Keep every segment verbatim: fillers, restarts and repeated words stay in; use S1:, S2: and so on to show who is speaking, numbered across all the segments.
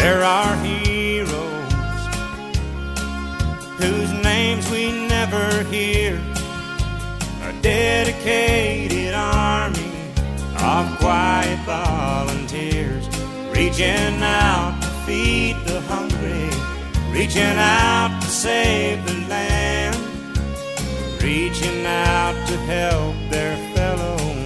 S1: There are heroes whose names we never hear, a dedicated army of quiet volunteers, reaching out to feed the hungry, reaching out to save the land, reaching out to help their fellow man.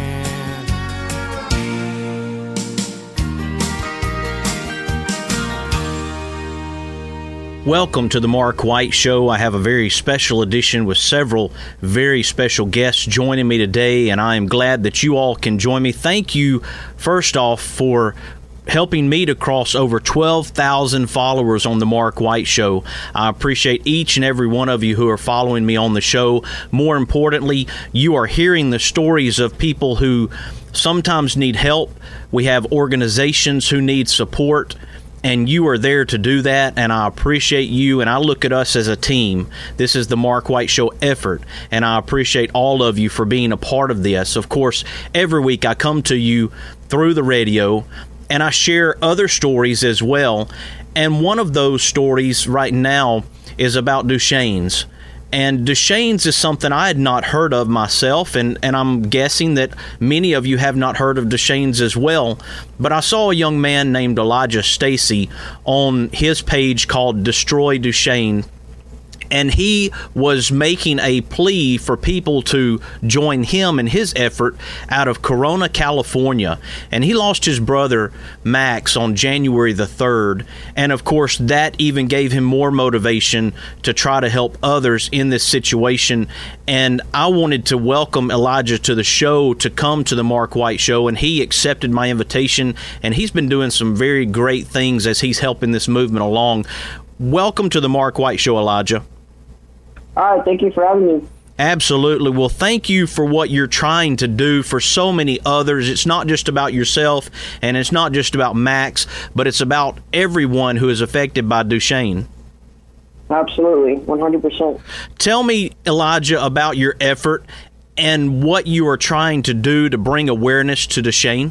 S2: Welcome to the Mark White Show. I have a very special edition with several very special guests joining me today, and I am glad that you all can join me. Thank you, first off, for helping me to cross over twelve thousand followers on the Mark White Show. I appreciate each and every one of you who are following me on the show. More importantly, you are hearing the stories of people who sometimes need help. We have organizations who need support, and you are there to do that, and I appreciate you, and I look at us as a team. This is the Mark White Show effort, and I appreciate all of you for being a part of this. Of course, every week I come to you through the radio, and I share other stories as well, and one of those stories right now is about Duchenne's. And Duchenne's is something I had not heard of myself, and, and I'm guessing that many of you have not heard of Duchenne's as well. But I saw a young man named Elijah Stacy on his page called Destroy Duchenne, and he was making a plea for people to join him in his effort out of Corona, California. And he lost his brother, Max, on January the third. And, of course, that even gave him more motivation to try to help others in this situation. And I wanted to welcome Elijah to the show, to come to the Mark White Show, and he accepted my invitation. And he's been doing some very great things as he's helping this movement along. Welcome to the Mark White Show, Elijah.
S3: All right, thank you for having me.
S2: Absolutely. Well, thank you for what you're trying to do for so many others. It's not just about yourself, and it's not just about Max, but it's about everyone who is affected by Duchenne.
S3: Absolutely, one hundred percent.
S2: Tell me, Elijah, about your effort and what you are trying to do to bring awareness to Duchenne.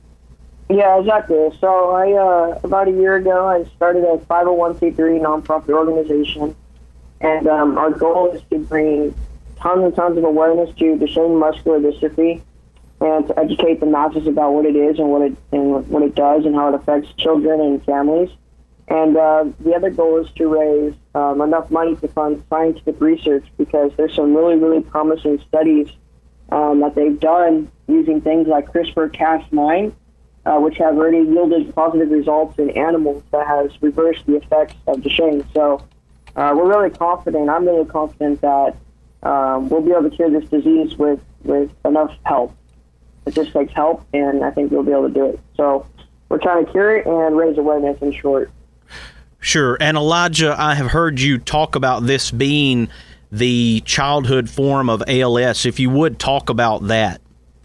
S3: Yeah, exactly. So I, uh, about a year ago, I started a five oh one c three nonprofit organization. And um, our goal is to bring tons and tons of awareness to Duchenne muscular dystrophy, and to educate the masses about what it is and what it and what it does and how it affects children and families. And uh, the other goal is to raise um, enough money to fund scientific research, because there's some really, really promising studies um, that they've done using things like CRISPR Cas nine, uh, which have already yielded positive results in animals that has reversed the effects of Duchenne. So Uh, we're really confident, I'm really confident that um, we'll be able to cure this disease with, with enough help. It just takes help, and I think we'll be able to do it. So we're trying to cure it and raise awareness, in short.
S2: Sure. And Elijah, I have heard you talk about this being the childhood form of A L S. If you would talk about that.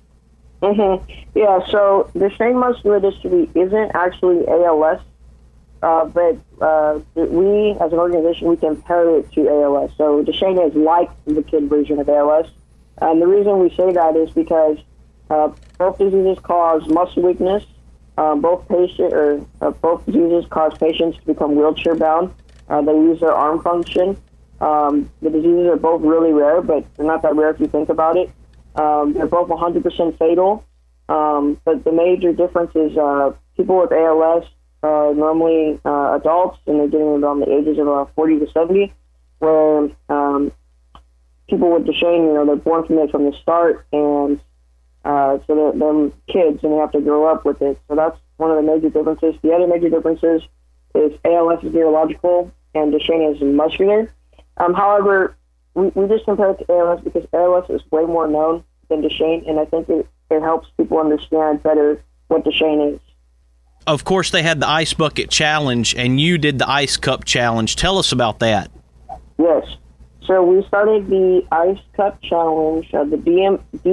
S3: Mm-hmm. Yeah, so Duchenne muscular dystrophy isn't actually A L S. Uh, but uh, we, as an organization, we compare it to A L S. So Duchenne is like the kid version of A L S. And the reason we say that is because uh, both diseases cause muscle weakness. Um, both patient or uh, both diseases cause patients to become wheelchair bound. Uh, they lose their arm function. Um, the diseases are both really rare, but they're not that rare if you think about it. Um, they're both one hundred percent fatal. Um, but the major difference is uh, people with A L S Uh, normally uh, adults, and they're getting around the ages of uh, forty to seventy, where um, people with Duchenne, you know, they're born from it from the start, and uh, so they're, they're kids, and they have to grow up with it. So that's one of the major differences. The other major differences is A L S is neurological, and Duchenne is muscular. Um, however, we, we just compare it to A L S because A L S is way more known than Duchenne, and I think it, it helps people understand better what Duchenne is.
S2: Of course, they had the Ice Bucket Challenge, and you did the Ice Cup Challenge. Tell us about that.
S3: Yes. So we started the Ice Cup Challenge, uh, the D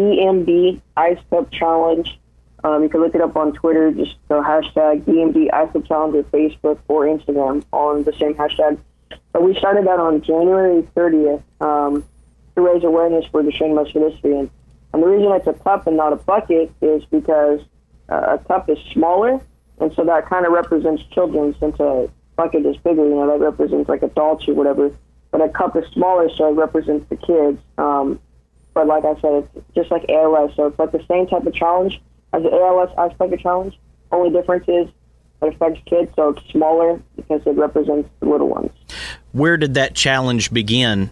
S3: M D Ice Cup Challenge. Um, you can look it up on Twitter, just the hashtag D M D Ice Cup Challenge, or Facebook or Instagram on the same hashtag. But we started that on January thirtieth um, to raise awareness for Duchenne muscular dystrophy. And, and the reason it's a cup and not a bucket is because uh, a cup is smaller, and so that kind of represents children, since a bucket is bigger, you know, that represents like adults or whatever. But a cup is smaller, so it represents the kids. Um, but like I said, it's just like A L S, so it's like the same type of challenge as the A L S Ice Bucket Challenge. Only difference is it affects kids, so it's smaller because it represents the little ones.
S2: Where did that challenge begin?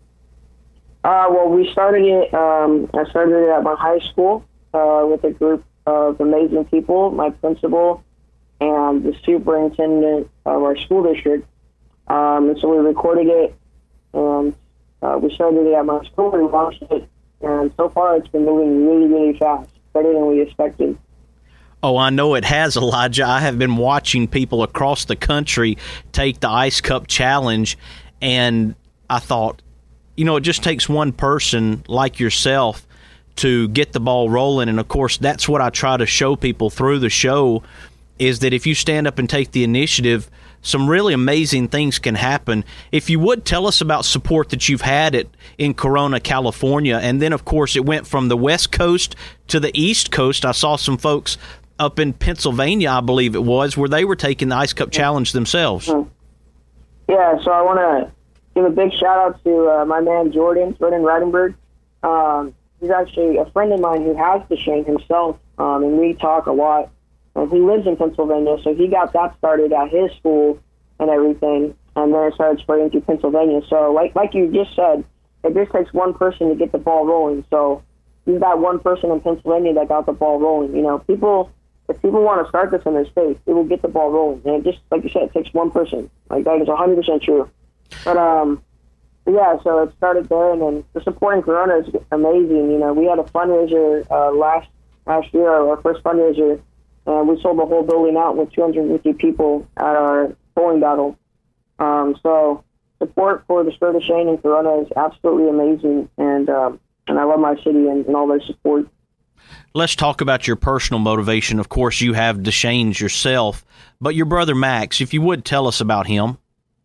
S3: Uh, well, we started it, um, I started it at my high school uh, with a group of amazing people, my principal and the superintendent of our school district. Um, and so we recorded it, and uh, we started it at my school, we launched it, and so far it's been moving really, really fast, better than we expected.
S2: Oh, I know it has, Elijah. I have been watching people across the country take the Ice Cup Challenge, and I thought, you know, it just takes one person like yourself to get the ball rolling. And, of course, that's what I try to show people through the show, is that if you stand up and take the initiative, some really amazing things can happen. If you would, tell us about support that you've had it in Corona, California. And then, of course, it went from the West Coast to the East Coast. I saw some folks up in Pennsylvania, I believe it was, where they were taking the Ice Cup Challenge themselves.
S3: Yeah, so I want to give a big shout-out to uh, my man Jordan, Jordan Reidenberg. Um, he's actually a friend of mine who has the Shane himself, um, and we talk a lot. And he lives in Pennsylvania, so he got that started at his school and everything, and then it started spreading through Pennsylvania. So like like you just said, it just takes one person to get the ball rolling. So he's that one person in Pennsylvania that got the ball rolling. You know, people, if people want to start this in their state, it will get the ball rolling. And it just, like you said, it takes one person. Like, that is one hundred percent true. But, um, yeah, so it started there, and then the support in Corona is amazing. You know, we had a fundraiser uh, last last year, our first fundraiser, and we sold the whole building out with two hundred fifty people at our bowling battle. Um, so support for the Spirit of Shane in Corona is absolutely amazing, and um, and I love my city and, and all their support.
S2: Let's talk about your personal motivation. Of course, you have the Shanes yourself, but your brother Max, if you would tell us about him.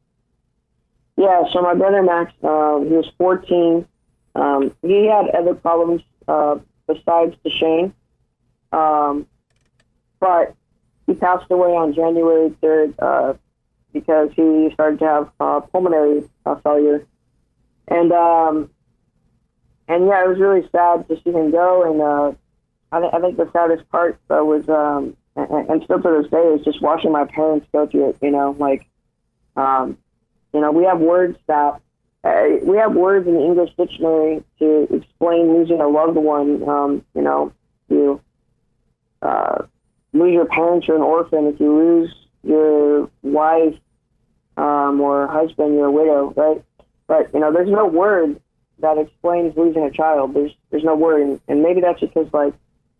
S3: Yeah, so my brother Max, uh, he was fourteen. Um, he had other problems uh, besides the Shane, um, but he passed away on January third uh, because he started to have uh, pulmonary uh, failure. And, um, and yeah, it was really sad to see him go, and uh, I, th- I think the saddest part uh, was, um, and, and still to this day, is just watching my parents go through it, you know, like, um, you know, we have words that, uh, we have words in the English dictionary to explain losing a loved one. Um, you know, you uh, lose your parents, you're an orphan. If you lose your wife um, or husband, you're a widow, right? But, you know, there's no word that explains losing a child. There's there's no word. And, and maybe that's because, like,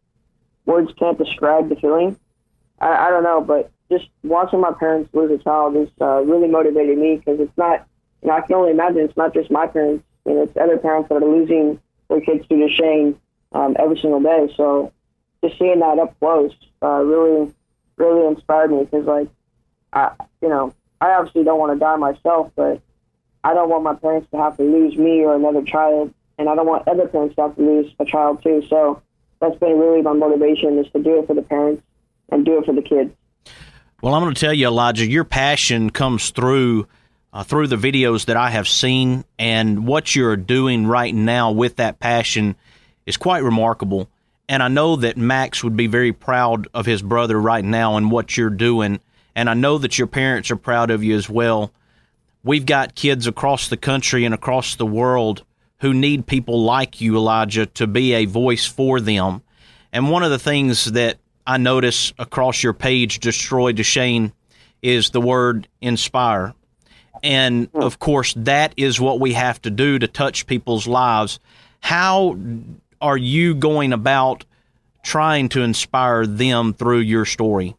S3: words can't describe the feeling. I, I don't know, but just watching my parents lose a child has uh, really motivated me, because it's not, you know, I can only imagine it's not just my parents, you know, it's other parents that are losing their kids due to Shane um, every single day. So just seeing that up close uh, really, really inspired me, because, like, I, you know, I obviously don't want to die myself, but I don't want my parents to have to lose me or another child, and I don't want other parents to have to lose a child too. So that's been really my motivation, is to do it for the parents and do it for the kids.
S2: Well, I'm going to tell you, Elijah, your passion comes through uh, through the videos that I have seen, and what you're doing right now with that passion is quite remarkable. And I know that Max would be very proud of his brother right now and what you're doing, and I know that your parents are proud of you as well. We've got kids across the country and across the world who need people like you, Elijah, to be a voice for them. And one of the things that I notice across your page, Destroy to Shane, is the word inspire. And, of course, that is what we have to do to touch people's lives. How are you going about trying to inspire them through your story?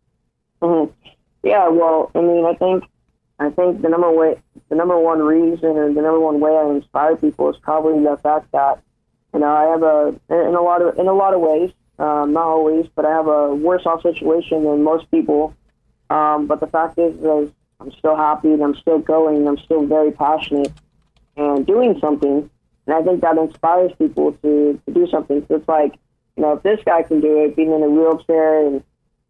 S3: Mm-hmm. Yeah, well, I mean, I think I think the number way, the number one reason, or the number one way I inspire people is probably the fact that, you know, I have a in a lot of in a lot of ways. Um, not always, but I have a worse off situation than most people. Um, but the fact is, is I'm still happy, and I'm still going, and I'm still very passionate and doing something. And I think that inspires people to, to do something. So it's like, you know, if this guy can do it, being in a wheelchair and, and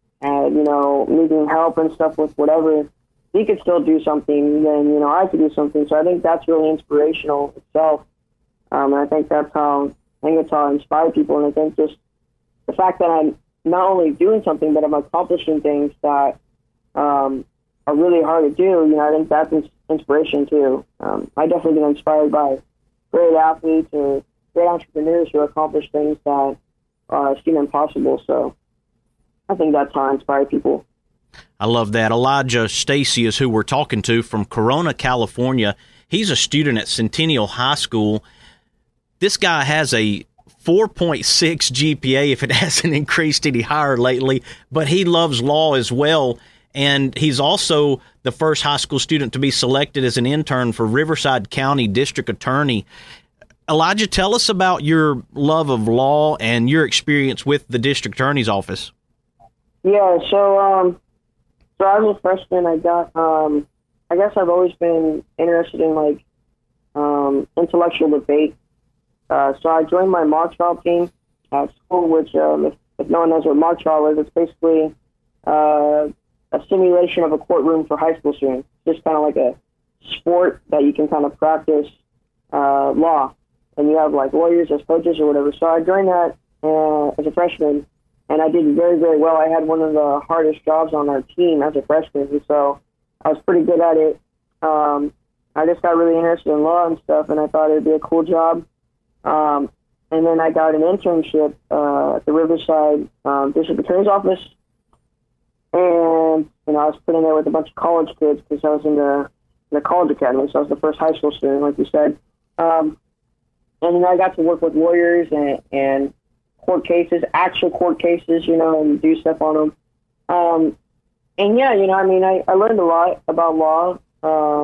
S3: you know, needing help and stuff with whatever, he could still do something, then, you know, I could do something. So I think that's really inspirational itself. Um, and I think that's how, I think it's how I inspire people. And I think just the fact that I'm not only doing something, but I'm accomplishing things that um, are really hard to do, you know, I think that's inspiration too. Um, I definitely get inspired by great athletes or great entrepreneurs who accomplish things that uh, seem impossible. So I think that's how I inspire people.
S2: I love that. Elijah Stacy is who we're talking to from Corona, California. He's a student at Centennial High School. This guy has a four point six G P A if it hasn't increased any higher lately, but he loves law as well. And he's also the first high school student to be selected as an intern for Riverside County District Attorney. Elijah, tell us about your love of law and your experience with the District Attorney's Office.
S3: Yeah, so um, so as a freshman, I got, um, I guess I've always been interested in, like, um, intellectual debate. Uh, so I joined my mock trial team at school, which, um, if, if no one knows what mock trial is, it's basically uh, a simulation of a courtroom for high school students. Just kind of like a sport that you can kind of practice uh, law. And you have, like, lawyers as coaches or whatever. So I joined that uh, as a freshman, and I did very, very well. I had one of the hardest jobs on our team as a freshman, and so I was pretty good at it. Um, I just got really interested in law and stuff, and I thought it would be a cool job. Um, and then I got an internship uh, at the Riverside um, District Attorney's Office. And, you know, I was put in there with a bunch of college kids because I was in the, in the college academy, so I was the first high school student, like you said. Um, and then I got to work with lawyers and, and court cases, actual court cases, you know, and do stuff on them. Um, and, yeah, you know, I mean, I, I learned a lot about law. Uh,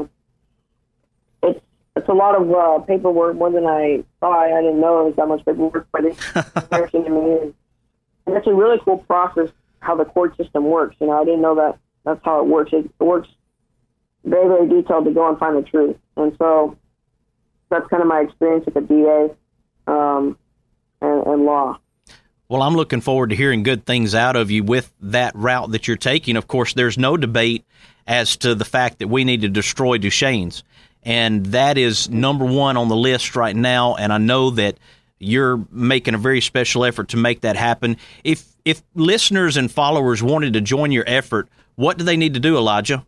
S3: it's It's a lot of uh, paperwork, more than I thought. I didn't know it was that much paperwork, but it's interesting to me. And it's a really cool process how the court system works. You know, I didn't know that that's how it works. It, it works very, very detailed to go and find the truth. And so that's kind of my experience with the D A um, and, and law.
S2: Well, I'm looking forward to hearing good things out of you with that route that you're taking. Of course, there's no debate as to the fact that we need to destroy Duchesne's. And that is number one on the list right now, and I know that you're making a very special effort to make that happen. If if listeners and followers wanted to join your effort, what do they need to do, Elijah?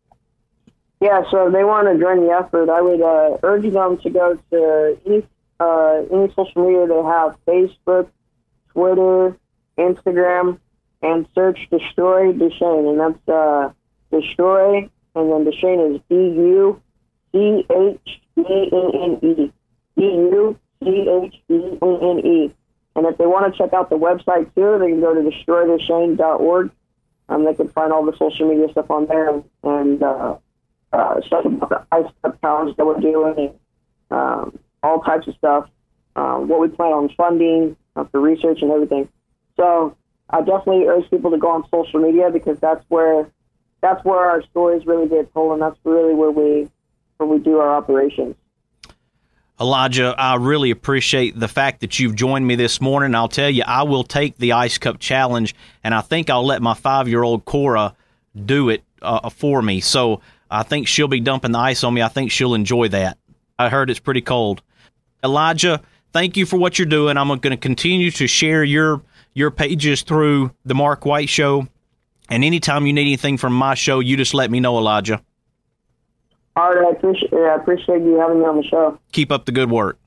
S3: Yeah, so if they want to join the effort, I would uh, urge them to go to any, uh, any social media they have, Facebook, Twitter, Instagram, and search Destroy Duchesne, and that's uh, Destroy, and then Duchesne is D U C H E N N E. D U C H E N N E. And if they want to check out the website too, they can go to destroy duchesne dot org. Um, they can find all the social media stuff on there and, and uh, uh, stuff about the ice cup challenge that we're doing and um, all types of stuff. Um, what we plan on funding uh, for research and everything. So I definitely urge people to go on social media because that's where that's where our stories really get told, and that's really where we where we do our operations.
S2: Elijah, I really appreciate the fact that you've joined me this morning. I'll tell you, I will take the Ice Cup Challenge, and I think I'll let my five-year-old Cora do it uh, for me. So I think she'll be dumping the ice on me. I think she'll enjoy that. I heard it's pretty cold. Elijah, thank you for what you're doing. I'm going to continue to share your your pages through the Mark White Show, and anytime you need anything from my show, you just let me know, Elijah.
S3: All right, I appreciate, I appreciate you having me on the show.
S2: Keep up the good work.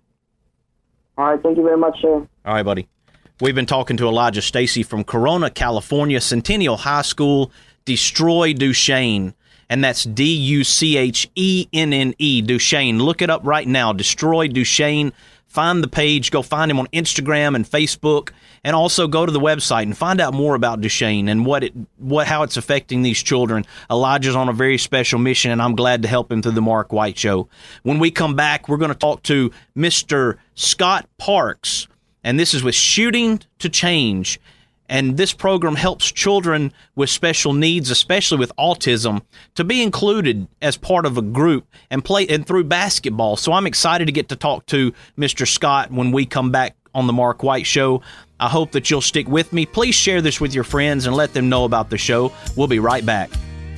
S3: All right, thank you very much, sir.
S2: All right, buddy. We've been talking to Elijah Stacy from Corona, California, Centennial High School, Destroy Duchesne, and that's D U C H E N N E, Duchesne. Look it up right now, Destroy Duchesne. Find the page, go find him on Instagram and Facebook, and also go to the website and find out more about Duchesne and what it, what, how it's affecting these children. Elijah's on a very special mission, and I'm glad to help him through the Mark White Show. When we come back, we're going to talk to Mister Scott Parks, and this is with Shooting to Change. And this program helps children with special needs, especially with autism, to be included as part of a group and play and through basketball. So I'm excited to get to talk to Mister Scott when we come back on The Mark White Show. I hope that you'll stick with me. Please share this with your friends and let them know about the show. We'll be right back.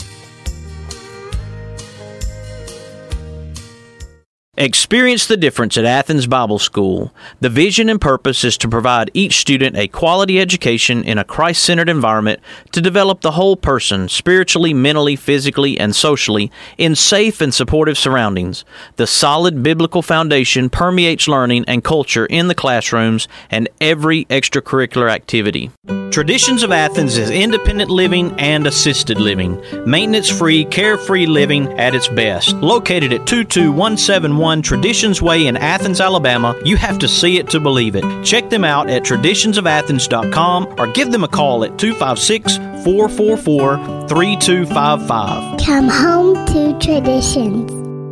S2: Experience the difference at Athens Bible School. The vision and purpose is to provide each student a quality education in a Christ-centered environment to develop the whole person, spiritually, mentally, physically, and socially, in safe and supportive surroundings. The solid biblical foundation permeates learning and culture in the classrooms and every extracurricular activity. Traditions of Athens is independent living and assisted living. Maintenance-free, carefree living at its best. Located at two two one seven one Traditions Way in Athens, Alabama, you have to see it to believe it. Check them out at traditions of athens dot com or give them a call at two five six, four four four, three two five five.
S4: Come home to Traditions.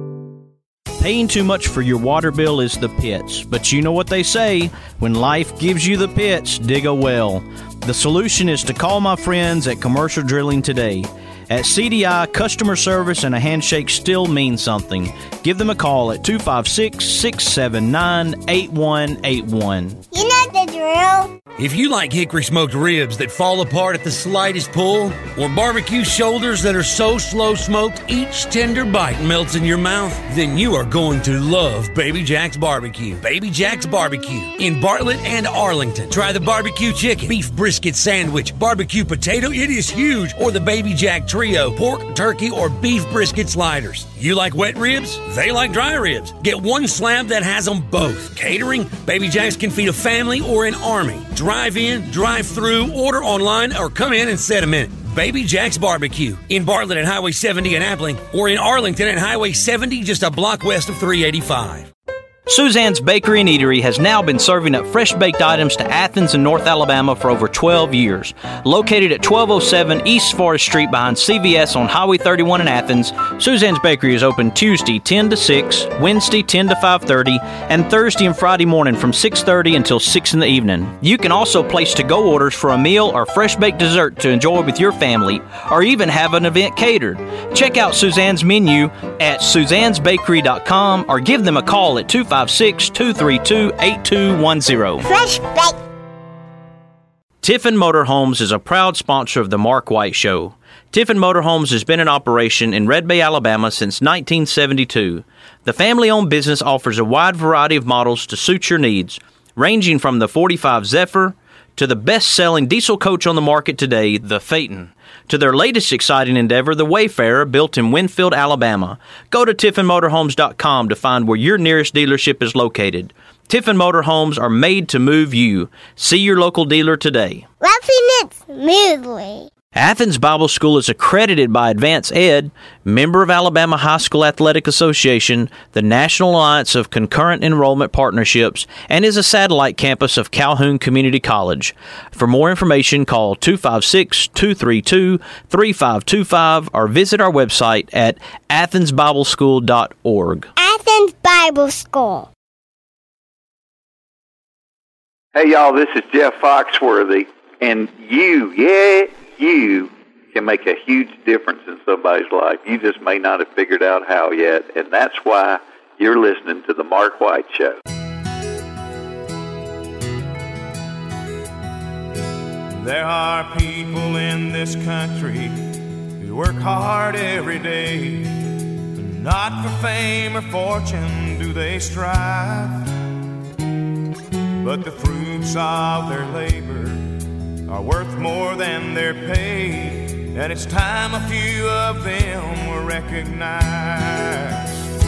S2: Paying too much for your water bill is the pits, but you know what they say, when life gives you the pits, dig a well. The solution is to call my friends at Commercial Drilling today. At C D I, customer service and a handshake still mean something. Give them a call at two five six, six seven nine, eight one eight one.
S4: You know the drill.
S5: If you like hickory smoked ribs that fall apart at the slightest pull, or barbecue shoulders that are so slow smoked each tender bite melts in your mouth, then you are going to love Baby Jack's Barbecue. Baby Jack's Barbecue in Bartlett and Arlington. Try the barbecue chicken, beef brisket sandwich, barbecue potato, it is huge, or the Baby Jack Trio, pork, turkey, or beef brisket sliders. You like wet ribs? They like dry ribs. Get one slab that has them both. Catering? Baby Jack's can feed a family or an army. Drive in, drive through, order online, or come in and set a minute. Baby Jack's Barbecue in Bartlett at Highway seventy in Appling, or in Arlington at Highway seventy, just a block west of three eighty-five.
S2: Suzanne's Bakery and Eatery has now been serving up fresh baked items to Athens and North Alabama for over twelve years. Located at twelve oh seven East Forest Street behind C V S on Highway thirty-one in Athens, Suzanne's Bakery is open Tuesday ten to six, Wednesday ten to five thirty, and Thursday and Friday morning from six thirty until six in the evening. You can also place to-go orders for a meal or fresh baked dessert to enjoy with your family, or even have an event catered. Check out Suzanne's menu at suzannes bakery dot com or give them a call at two five six, two three two, eight two one zero.
S4: Fresh baked.
S2: Tiffin Motorhomes is a proud sponsor of the Mark White Show. Tiffin Motorhomes has been in operation in Red Bay, Alabama since nineteen seventy-two. The family-owned business offers a wide variety of models to suit your needs, ranging from the forty-five Zephyr to the best-selling diesel coach on the market today, the Phaeton, to their latest exciting endeavor, the Wayfarer, built in Winfield, Alabama. Go to tiffin motorhomes dot com to find where your nearest dealership is located. Tiffin Motorhomes are made to move you. See your local dealer today.
S4: Roughing it smoothly.
S2: Athens Bible School is accredited by Advance Ed, member of Alabama High School Athletic Association, the National Alliance of Concurrent Enrollment Partnerships, and is a satellite campus of Calhoun Community College. For more information, call two five six, two three two, three five two five or visit our website at athens bible school dot org.
S4: Athens Bible School.
S6: Hey, y'all, this is Jeff Foxworthy, and you, yeah, you can make a huge difference in somebody's life. You just may not have figured out how yet, and that's why you're listening to The Mark White Show.
S1: There are people in this country who work hard every day. Not for fame or fortune do they strive, but the fruits of their labor are worth more than their pay, and it's time a few of them were recognized.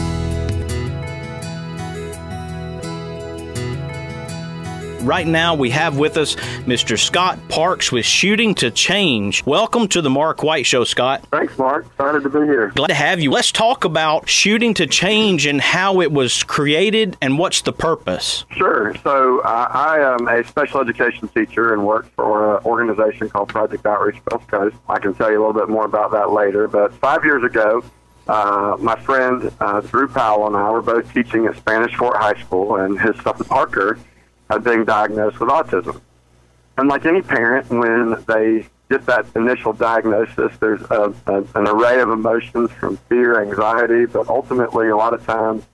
S2: Right now, we have with us Mister Scott Parks with Shooting to Change. Welcome to the Mark White Show, Scott.
S7: Thanks, Mark. Excited to be here.
S2: Glad to have you. Let's talk about Shooting to Change and how it was created and what's the purpose.
S7: Sure. So uh, I am a special education teacher and work for an organization called Project Outreach Gulf Coast. I can tell you a little bit more about that later. But five years ago, uh, my friend uh, Drew Powell and I were both teaching at Spanish Fort High School, and his son Parker had been diagnosed with autism. And like any parent, when they get that initial diagnosis, there's a, a, an array of emotions from fear, anxiety, but ultimately a lot of times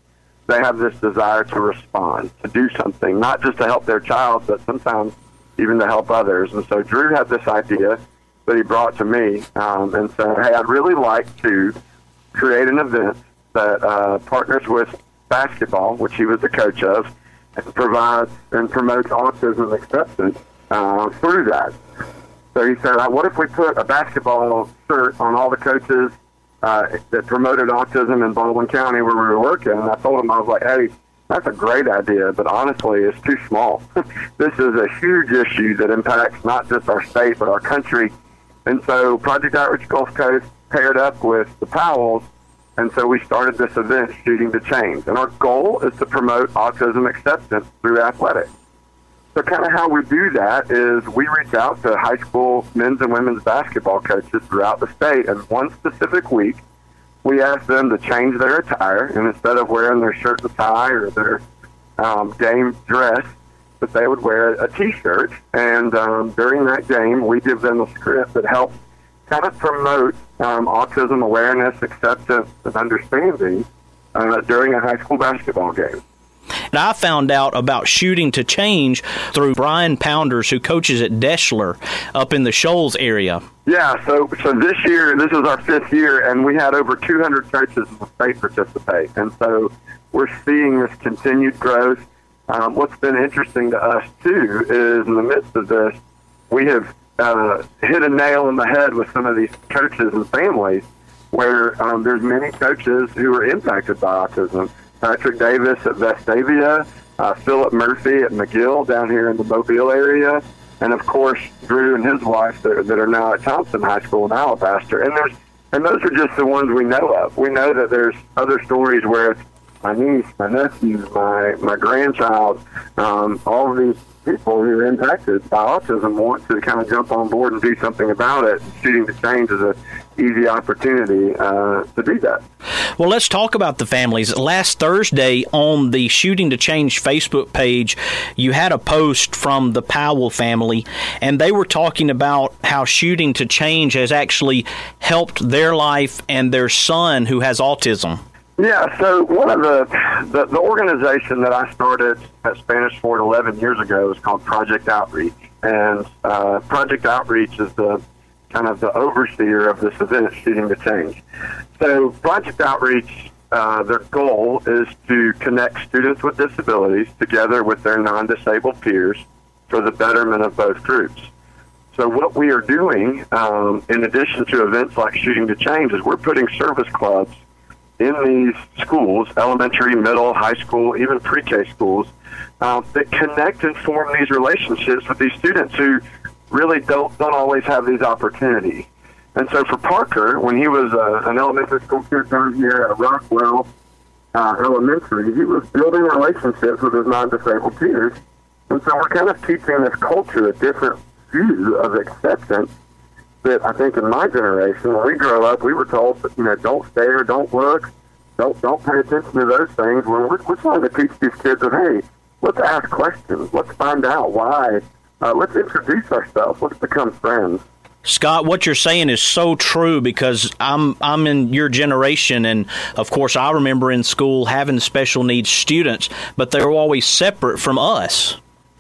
S7: they have this desire to respond, to do something, not just to help their child, but sometimes even to help others. And so Drew had this idea that he brought to me um, and said, hey, I'd really like to create an event that uh, partners with basketball, which he was the coach of, and provides and promotes autism acceptance uh, through that. So he said, what if we put a basketball shirt on all the coaches uh, that promoted autism in Baldwin County where we were working? And I told him, I was like, hey, that's a great idea, but honestly, it's too small. This is a huge issue that impacts not just our state, but our country. And so Project Outreach Gulf Coast paired up with the Powells, and so we started this event, Shooting to Change. And our goal is to promote autism acceptance through athletics. So kind of how we do that is we reach out to high school men's and women's basketball coaches throughout the state, and one specific week, we ask them to change their attire, and instead of wearing their shirt and tie or their um, game dress, that they would wear a T-shirt. And um, during that game, we give them a script that helps kind of promote um, autism awareness, acceptance, and understanding uh, during a high school basketball game.
S2: And I found out about Shooting to Change through Brian Pounders, who coaches at Deschler up in the Shoals area.
S7: Yeah, so so this year, this is our fifth year, and we had over two hundred coaches in the state participate. And so we're seeing this continued growth. Um, what's been interesting to us, too, is in the midst of this, we have uh, hit a nail in the head with some of these coaches and families where um, there's many coaches who are impacted by autism. Patrick Davis at Vestavia, uh, Philip Murphy at McGill down here in the Mobile area, and of course Drew and his wife that, that are now at Thompson High School in Alabaster. And there's and those are just the ones we know of. We know that there's other stories where it's my niece, my nephew, my my grandchild, um, all of these people who are impacted by autism want to kind of jump on board and do something about it. Shooting to Change is a easy opportunity uh, to do that.
S2: Well, let's talk about the families. Last Thursday on the Shooting to Change Facebook page, you had a post from the Powell family, and they were talking about how Shooting to Change has actually helped their life and their son who has autism.
S7: Yeah, so one of the, the, the organization that I started at Spanish Fort eleven years ago is called Project Outreach. And uh, Project Outreach is the kind of the overseer of this event, Shooting to Change. So Project Outreach, uh, their goal is to connect students with disabilities together with their non-disabled peers for the betterment of both groups. So what we are doing, um, in addition to events like Shooting to Change, is we're putting service clubs in these schools, elementary, middle, high school, even pre-K schools, uh, that connect and form these relationships with these students who really don't don't always have these opportunities. And so for Parker, when he was uh, an elementary school kid down here at Rockwell uh, Elementary, he was building relationships with his non-disabled peers. And so we're kind of teaching this culture a different view of acceptance that I think in my generation, when we grow up, we were told, you know, don't stare, don't look, don't don't pay attention to those things. When we're, we're trying to teach these kids that, hey, let's ask questions, let's find out why, uh, let's introduce ourselves, let's become friends.
S2: Scott, what you're saying is so true, because I'm I'm in your generation, and of course I remember in school having special needs students, but they were always separate from us.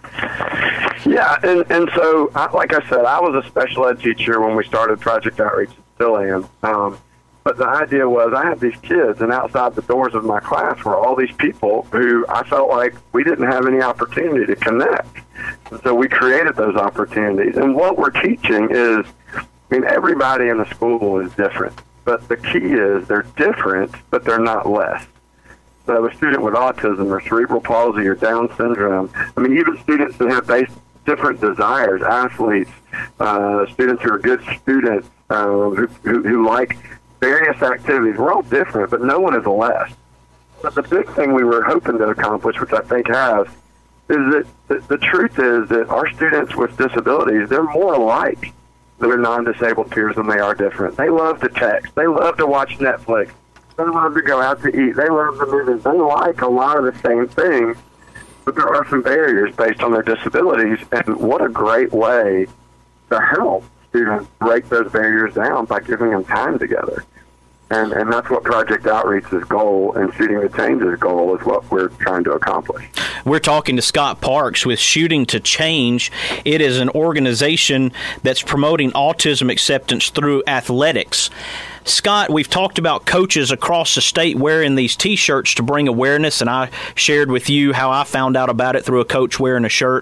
S7: Yeah, and, and so, I, like I said, I was a special ed teacher when we started Project Outreach, and still am. Um, but the idea was I had these kids, and outside the doors of my class were all these people who I felt like we didn't have any opportunity to connect. And so we created those opportunities. And what we're teaching is, I mean, everybody in the school is different. But the key is they're different, but they're not less. So a student with autism or cerebral palsy or Down syndrome, I mean, even students that have basic different desires, athletes, uh, students who are good students, uh, who, who, who like various activities. We're all different, but no one is less. But the big thing we were hoping to accomplish, which I think has, is that the, the truth is that our students with disabilities, they're more alike than their non-disabled peers than they are different. They love to text. They love to watch Netflix. They love to go out to eat. They love the movies. They like a lot of the same things. But there are some barriers based on their disabilities, and what a great way to help students break those barriers down by giving them time together. And, and that's what Project Outreach's goal and Shooting to Change's goal is what we're trying to accomplish.
S2: We're talking to Scott Parks with Shooting to Change. It is an organization that's promoting autism acceptance through athletics. Scott, we've talked about coaches across the state wearing these T-shirts to bring awareness, and I shared with you how I found out about it through a coach wearing a shirt.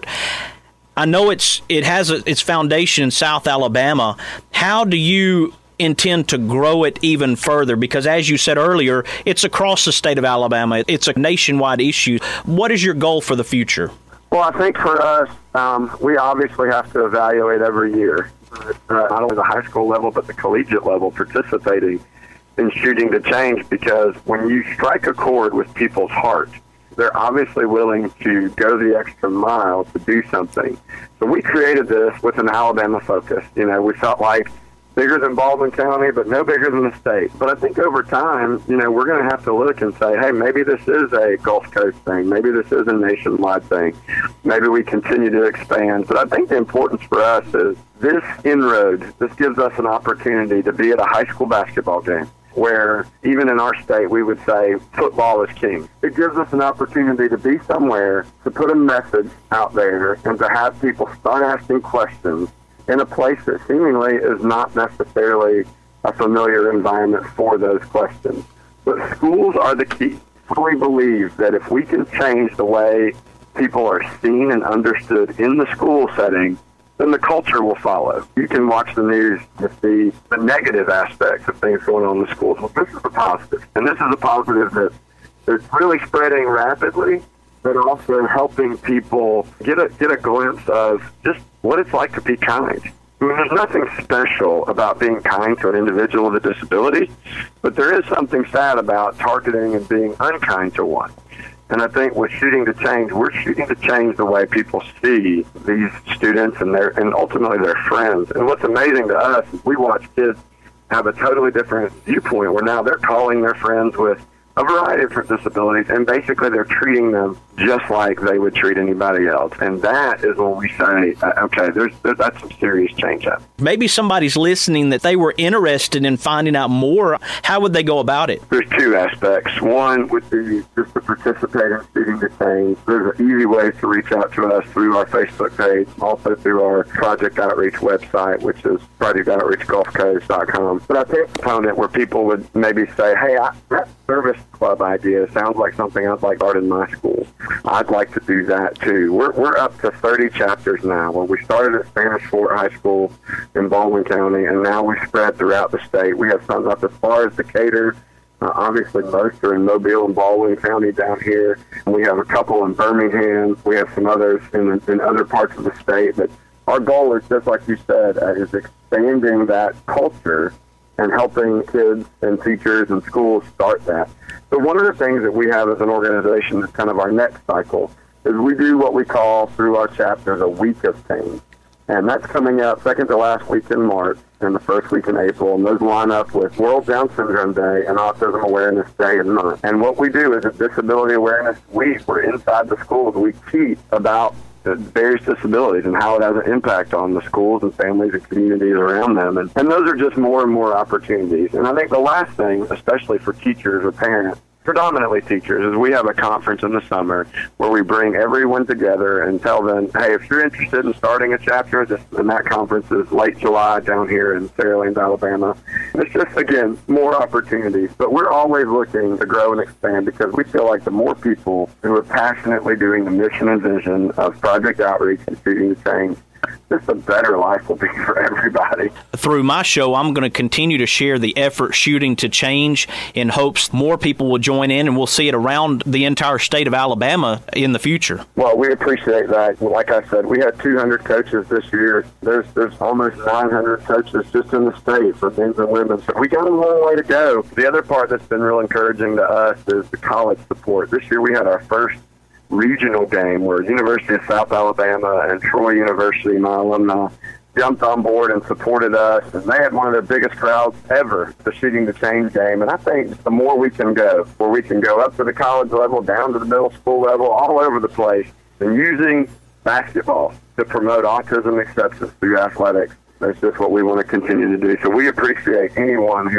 S2: I know it's it has a, its foundation in South Alabama. How do you intend to grow it even further? Because as you said earlier, it's across the state of Alabama. It's a nationwide issue. What is your goal for the future?
S7: Well, I think for us, um, we obviously have to evaluate every year, uh, not only the high school level, but the collegiate level, participating in Shooting to Change, because when you strike a chord with people's heart, they're obviously willing to go the extra mile to do something. So we created this with an Alabama focus. You know, we felt like bigger than Baldwin County, but no bigger than the state. But I think over time, you know, we're going to have to look and say, hey, maybe this is a Gulf Coast thing. Maybe this is a nationwide thing. Maybe we continue to expand. But I think the importance for us is this inroad, this gives us an opportunity to be at a high school basketball game, where even in our state we would say football is king. It gives us an opportunity to be somewhere, to put a message out there, and to have people start asking questions in a place that seemingly is not necessarily a familiar environment for those questions. But schools are the key. We believe that if we can change the way people are seen and understood in the school setting, then the culture will follow. You can watch the news to see the negative aspects of things going on in the schools. Well, this is a positive. And this is a positive that is really spreading rapidly, but also helping people get a get a glimpse of just what it's like to be kind. I mean, there's nothing special about being kind to an individual with a disability, but there is something sad about targeting and being unkind to one. And I think with Shooting to Change, we're shooting to change the way people see these students and their and ultimately their friends. And what's amazing to us is we watch kids have a totally different viewpoint, where now they're calling their friends with a variety of different disabilities, and basically they're treating them just like they would treat anybody else. And that is when we say, uh, okay, there's, there's that's some serious change up.
S2: Maybe somebody's listening that they were interested in finding out more. How would they go about it?
S7: There's two aspects. One would be just to participate in Shooting to Change. There's an easy way to reach out to us through our Facebook page, also through our Project Outreach website, which is project outreach gulf coast dot com. But I think a component where people would maybe say, hey, I, that service club idea sounds like something I'd like to start in my school. I'd like to do that too. We're we're up to thirty chapters now. Where we started at Spanish Fort High School in Baldwin County, and now we spread throughout the state. We have some up as far as Decatur. Uh, obviously, most are in Mobile and Baldwin County down here. And we have a couple in Birmingham. We have some others in in other parts of the state. But our goal is, just like you said, uh, is expanding that culture and helping kids and teachers and schools start that. So one of the things that we have as an organization that's kind of our next cycle is we do what we call, through our chapters, a week of change. And that's coming up second to last week in March and the first week in April. And those line up with World Down Syndrome Day and Autism Awareness Day and month. And what we do is a Disability Awareness Week. We're inside the schools. We teach about various disabilities and how it has an impact on the schools and families and communities around them. And, and those are just more and more opportunities. And I think the last thing, especially for teachers or parents, predominantly teachers, is we have a conference in the summer where we bring everyone together and tell them, hey, if you're interested in starting a chapter, this, and that conference is late July down here in Saraland, Alabama. It's just, again, more opportunities. But we're always looking to grow and expand, because we feel like the more people who are passionately doing the mission and vision of Project Outreach and Shooting to Change, just a better life will be for everybody.
S2: Through my show, I'm going to continue to share the effort Shooting to Change in hopes more people will join in, and we'll see it around the entire state of Alabama in the future.
S7: Well, we appreciate that. Like I said, we had two hundred coaches this year. There's there's almost nine hundred coaches just in the state for men's and women's. So we got a long way to go. The other part that's been real encouraging to us is the college support. This year we had our first regional game where University of South Alabama and Troy University, my alumni, jumped on board and supported us, and they had one of their biggest crowds ever, the Shooting to Change game. And I think the more we can go, where we can go up to the college level, down to the middle school level, all over the place, and using basketball to promote autism acceptance through athletics, that's just what we want to continue to do. So we appreciate anyone who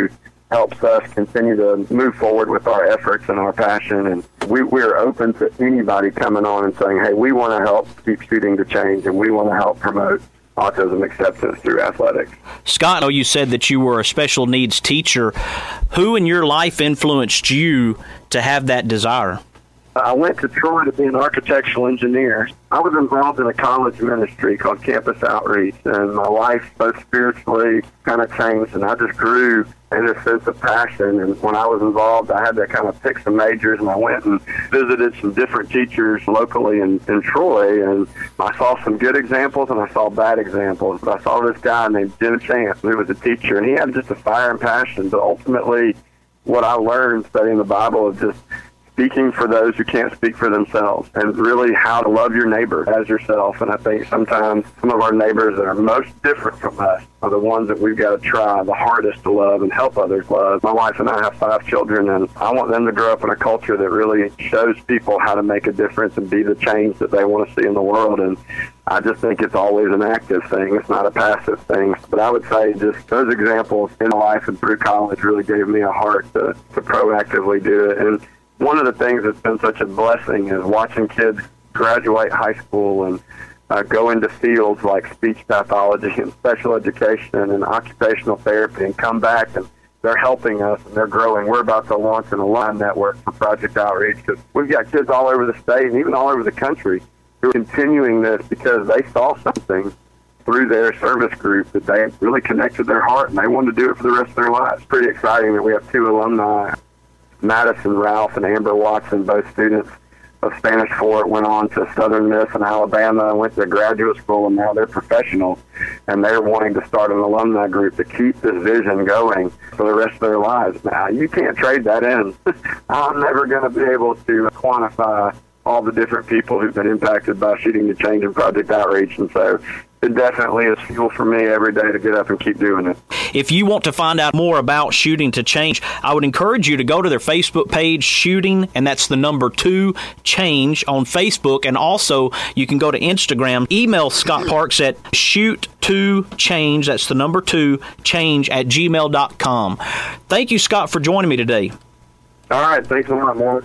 S7: helps us continue to move forward with our efforts and our passion. And we, we're open to anybody coming on and saying, hey, we want to help keep Shooting to Change, and we want to help promote autism acceptance through athletics.
S2: Scott, you said that you were a special needs teacher. Who in your life influenced you to have that desire?
S7: I went to Troy to be an architectural engineer. I was involved in a college ministry called Campus Outreach, and my life, both spiritually, kind of changed, and I just grew in a sense of passion. And when I was involved, I had to kind of pick some majors, and I went and visited some different teachers locally in, in Troy, and I saw some good examples and I saw bad examples. But I saw this guy named Jim Chance, who was a teacher, and he had just a fire and passion. But ultimately, what I learned studying the Bible is just speaking for those who can't speak for themselves, and really how to love your neighbor as yourself. And I think sometimes some of our neighbors that are most different from us are the ones that we've got to try the hardest to love and help others love. My wife and I have five children, and I want them to grow up in a culture that really shows people how to make a difference and be the change that they want to see in the world. And I just think it's always an active thing. It's not a passive thing. But I would say just those examples in life and through college really gave me a heart to, to proactively do it. And one of the things that's been such a blessing is watching kids graduate high school and uh, go into fields like speech pathology and special education and occupational therapy and come back and they're helping us and they're growing. We're about to launch an alumni network for Project Outreach because we've got kids all over the state and even all over the country who are continuing this because they saw something through their service group that they really connected their heart and they wanted to do it for the rest of their lives. It's pretty exciting that we have two alumni, Madison Ralph and Amber Watson, both students of Spanish Fort, went on to Southern Miss in Alabama and went to graduate school, and now they're professionals, and they're wanting to start an alumni group to keep this vision going for the rest of their lives. Now, you can't trade that in. I'm never going to be able to quantify all the different people who've been impacted by Shooting to Change and Project Outreach, and so it definitely is fuel for me every day to get up and keep doing it.
S2: If you want to find out more about Shooting to Change, I would encourage you to go to their Facebook page, Shooting, and that's the number two, Change, on Facebook. And also, you can go to Instagram. Email Scott Parks at shoot to change, that's the number two, change, at gmail dot com. Thank you, Scott, for joining me today.
S7: All right. Thanks a lot, Mark.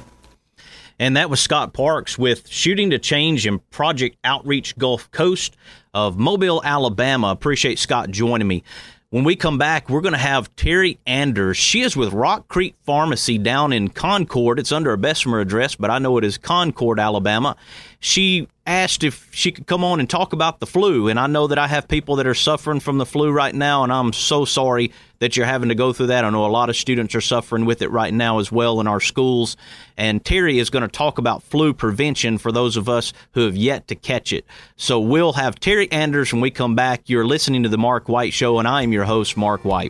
S2: And that was Scott Parks with Shooting to Change and Project Outreach Gulf Coast of Mobile, Alabama. Appreciate Scott joining me. When we come back, we're going to have Terry Anders. She is with Rock Creek Pharmacy down in Concord. It's under a Bessemer address, but I know it is Concord, Alabama. She asked if she could come on and talk about the flu, and I know that I have people that are suffering from the flu right now, and I'm so sorry that you're having to go through that. I know a lot of students are suffering with it right now as well in our schools, and Terry is going to talk about flu prevention for those of us who have yet to catch it. So we'll have Terry Anders when we come back. You're listening to The Mark White Show, and I am your host, Mark White.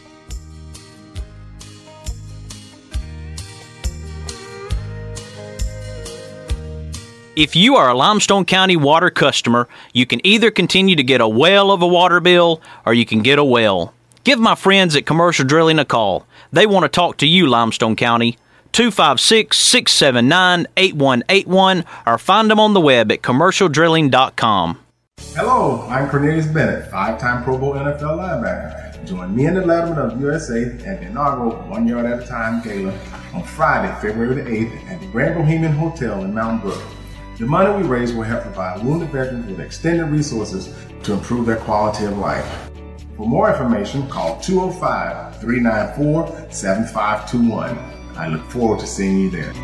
S2: If you are a Limestone County water customer, you can either continue to get a whale of a water bill or you can get a well. Give my friends at Commercial Drilling a call. They want to talk to you, Limestone County. two five six, six seven nine, eight one eight one or find them on the web at commercial drilling dot com.
S8: Hello, I'm Cornelius Bennett, five-time Pro Bowl N F L linebacker. Join me and the Letterman of U S A at the inaugural One Yard at a Time Gala on Friday, February the eighth at the Grand Bohemian Hotel in Mountain Brook. The money we raise will help provide wounded veterans with extended resources to improve their quality of life. For more information, call two oh five, three nine four, seven five two one. I look forward to seeing you there.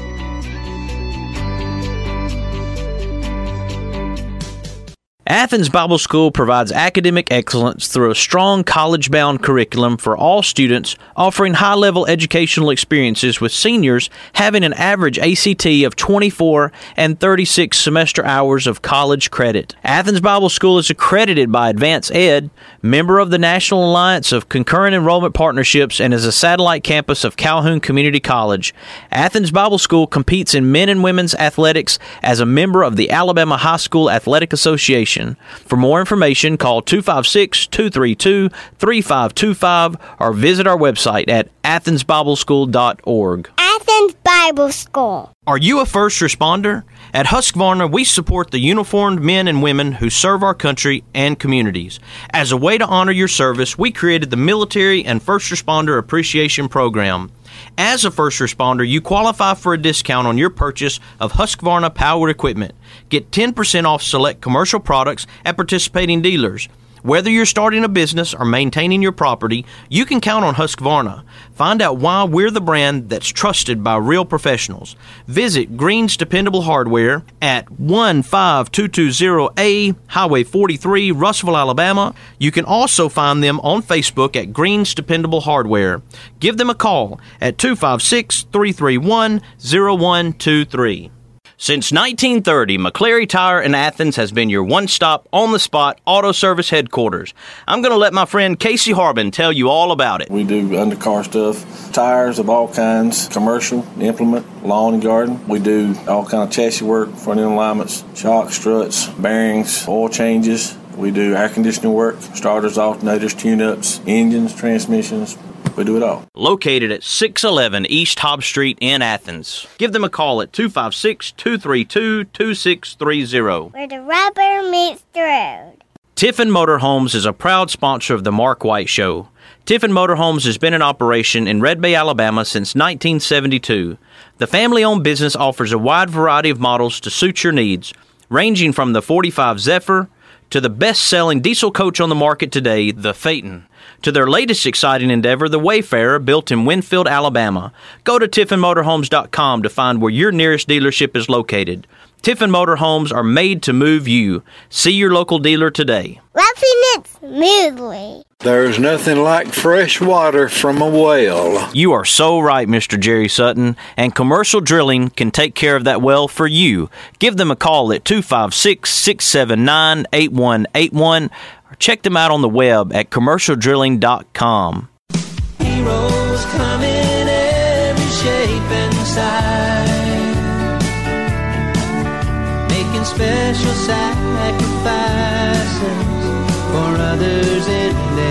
S2: Athens Bible School provides academic excellence through a strong college-bound curriculum for all students, offering high-level educational experiences with seniors having an average A C T of twenty-four and thirty-six semester hours of college credit. Athens Bible School is accredited by Advance Ed, member of the National Alliance of Concurrent Enrollment Partnerships, and is a satellite campus of Calhoun Community College. Athens Bible School competes in men and women's athletics as a member of the Alabama High School Athletic Association. For more information, call two five six, two three two, three five two five or visit our website at athens bible school dot org.
S4: Athens Men's Bible School.
S2: Are you a first responder? At Husqvarna, we support the uniformed men and women who serve our country and communities. As a way to honor your service, we created the Military and First Responder Appreciation Program. As a first responder, you qualify for a discount on your purchase of Husqvarna powered equipment. Get ten percent off select commercial products at participating dealers. Whether you're starting a business or maintaining your property, you can count on Husqvarna. Find out why we're the brand that's trusted by real professionals. Visit Green's Dependable Hardware at one five two two zero A Highway forty-three, Russellville, Alabama. You can also find them on Facebook at Green's Dependable Hardware. Give them a call at two five six, three three one, zero one two three. Since nineteen thirty, McClary Tire in Athens has been your one-stop, on-the-spot auto service headquarters. I'm going to let my friend Casey Harbin tell you all about it.
S9: We do undercar stuff, tires of all kinds, commercial, implement, lawn and garden. We do all kind of chassis work, front end alignments, shocks, struts, bearings, oil changes. We do air conditioning work, starters, alternators, tune-ups, engines, transmissions. We do it all.
S2: Located at six eleven East Hobbs Street in Athens. Give them a call at two five six, two three two, two six three zero.
S4: Where the rubber meets the road.
S2: Tiffin Motorhomes is a proud sponsor of the Mark White Show. Tiffin Motorhomes has been in operation in Red Bay, Alabama since nineteen seventy-two. The family-owned business offers a wide variety of models to suit your needs, ranging from the forty-five Zephyr to the best-selling diesel coach on the market today, the Phaeton, to their latest exciting endeavor, the Wayfarer, built in Winfield, Alabama. Go to tiffin motorhomes dot com to find where your nearest dealership is located. Tiffin Motorhomes are made to move you. See your local dealer today.
S4: Roughing it smoothly.
S10: There's nothing like fresh water from a well.
S2: You are so right, Mister Jerry Sutton, and Commercial Drilling can take care of that well for you. Give them a call at two five six, six seven nine, eight one eight one or check them out on the web at commercial drilling dot com.
S11: Heroes come in every shape and size, making special sacrifices for others in their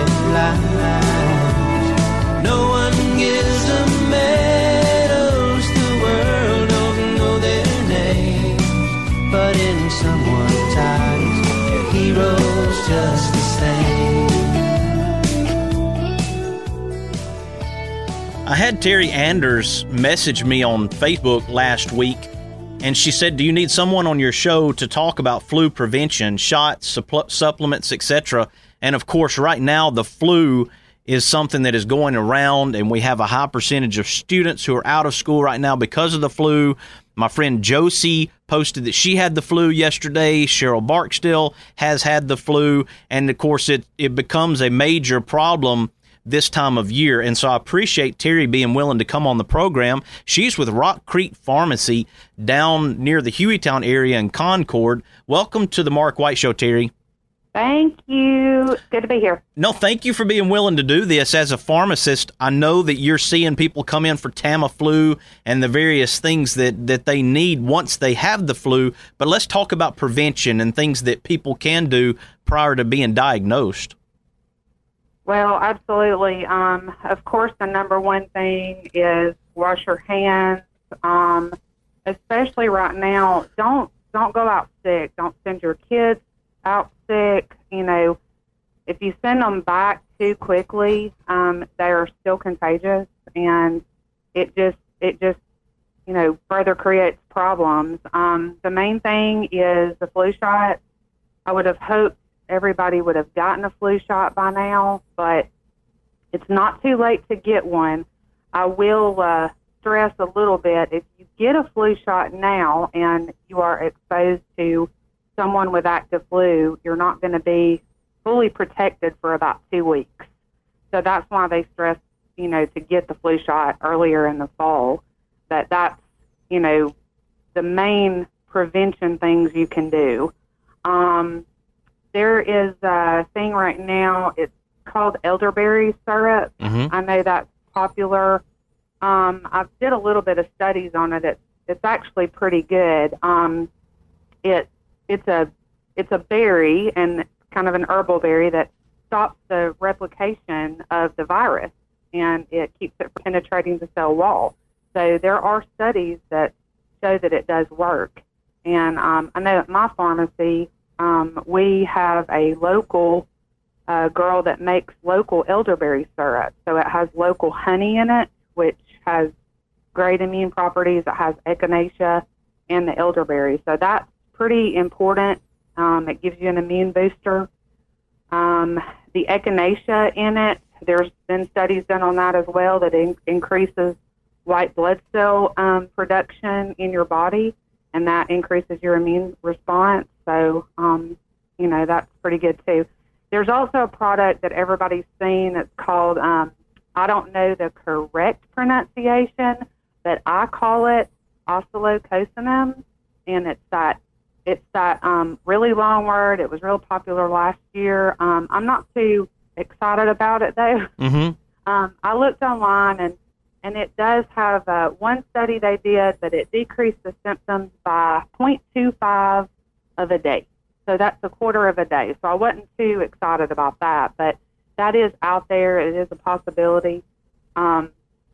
S11: lives. No one gives them medals, the world don't know their names, but in someone's eyes, they're heroes just the same.
S2: I had Terry Anders message me on Facebook last week, and she said, do you need someone on your show to talk about flu prevention, shots, suppl- supplements, et cetera? And, of course, right now the flu is something that is going around, and we have a high percentage of students who are out of school right now because of the flu. My friend Josie posted that she had the flu yesterday. Cheryl Barksdale has had the flu, and, of course, it, it becomes a major problem this time of year. And so I appreciate Terry being willing to come on the program. She's with Rock Creek Pharmacy down near the Hueytown area in Concord. Welcome to the Mark White Show, Terry.
S12: Thank you. Good to be here.
S2: No, thank you for being willing to do this. As a pharmacist, I know that you're seeing people come in for Tamiflu and the various things that, that they need once they have the flu. But let's talk about prevention and things that people can do prior to being diagnosed.
S12: Well, absolutely. Um, of course, the number one thing is wash your hands. Um, especially right now, don't don't go out sick. Don't send your kids out sick. You know, if you send them back too quickly, um, they are still contagious, and it just it just you know further creates problems. Um, the main thing is the flu shot. I would have hoped everybody would have gotten a flu shot by now, but it's not too late to get one. I will uh, stress a little bit, if you get a flu shot now and you are exposed to someone with active flu, you're not going to be fully protected for about two weeks. So that's why they stress, you know, to get the flu shot earlier in the fall, that that's, you know, the main prevention things you can do. Um, There is a thing right now, it's called elderberry syrup.
S2: Mm-hmm.
S12: I know that's popular. Um, I did a little bit of studies on it. It's, it's actually pretty good. Um, it, it's a it's a berry, and it's kind of an herbal berry that stops the replication of the virus, and it keeps it from penetrating the cell wall. So there are studies that show that it does work. And um, I know at my pharmacy, um, we have a local uh, girl that makes local elderberry syrup. So it has local honey in it, which has great immune properties. It has echinacea and the elderberry. So that's pretty important. Um, it gives you an immune booster. Um, the echinacea in it, there's been studies done on that as well that in- increases white blood cell um, production in your body, and that increases your immune response. So, um, you know, that's pretty good too. There's also a product that everybody's seen. It's called, um, I don't know the correct pronunciation, but I call it oscillocosinem, and it's that it's that um, really long word. It was real popular last year. Um, I'm not too excited about it though.
S2: Mm-hmm.
S12: Um, I looked online, and and it does have uh, one study they did that it decreased the symptoms by zero point two five of a day. So that's a quarter of a day. So I wasn't too excited about that, but that is out there. It is a possibility. Um,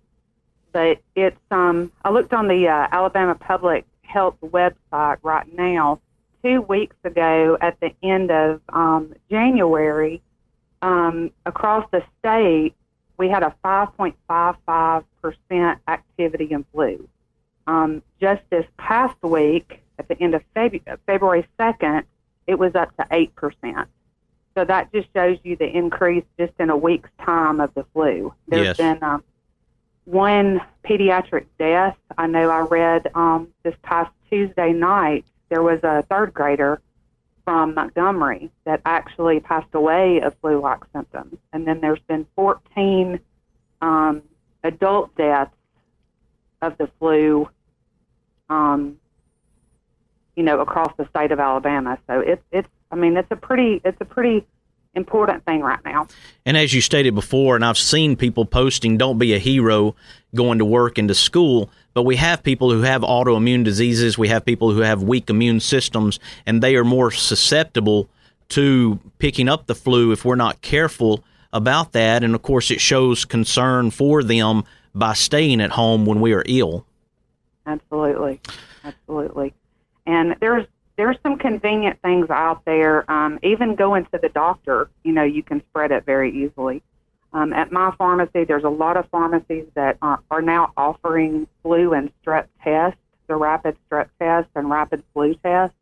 S12: but it's, um, I looked on the uh, Alabama Public Health website right now. Two weeks ago at the end of um, January, um, across the state, we had a five point five five percent activity in flu. Um, just this past week, at the end of Feb- February second, it was up to eight percent. So that just shows you the increase just in a week's time of the flu. There's
S2: Yes.
S12: been um, one pediatric death. I know I read um, this past Tuesday night, there was a third grader from Montgomery that actually passed away of flu-like symptoms. And then there's been fourteen um, adult deaths of the flu, um, you know, across the state of Alabama. So it's, it's, I mean, it's a pretty, it's a pretty important thing right now.
S2: And as you stated before, and I've seen people posting, don't be a hero going to work and to school, but we have people who have autoimmune diseases, we have people who have weak immune systems, and they are more susceptible to picking up the flu if we're not careful about that. And of course, it shows concern for them by staying at home when we are ill.
S12: Absolutely. Absolutely. And there's there's some convenient things out there. Um, even going to the doctor, you know, you can spread it very easily. Um, at my pharmacy, there's a lot of pharmacies that are, are now offering flu and strep tests, the rapid strep test and rapid flu test.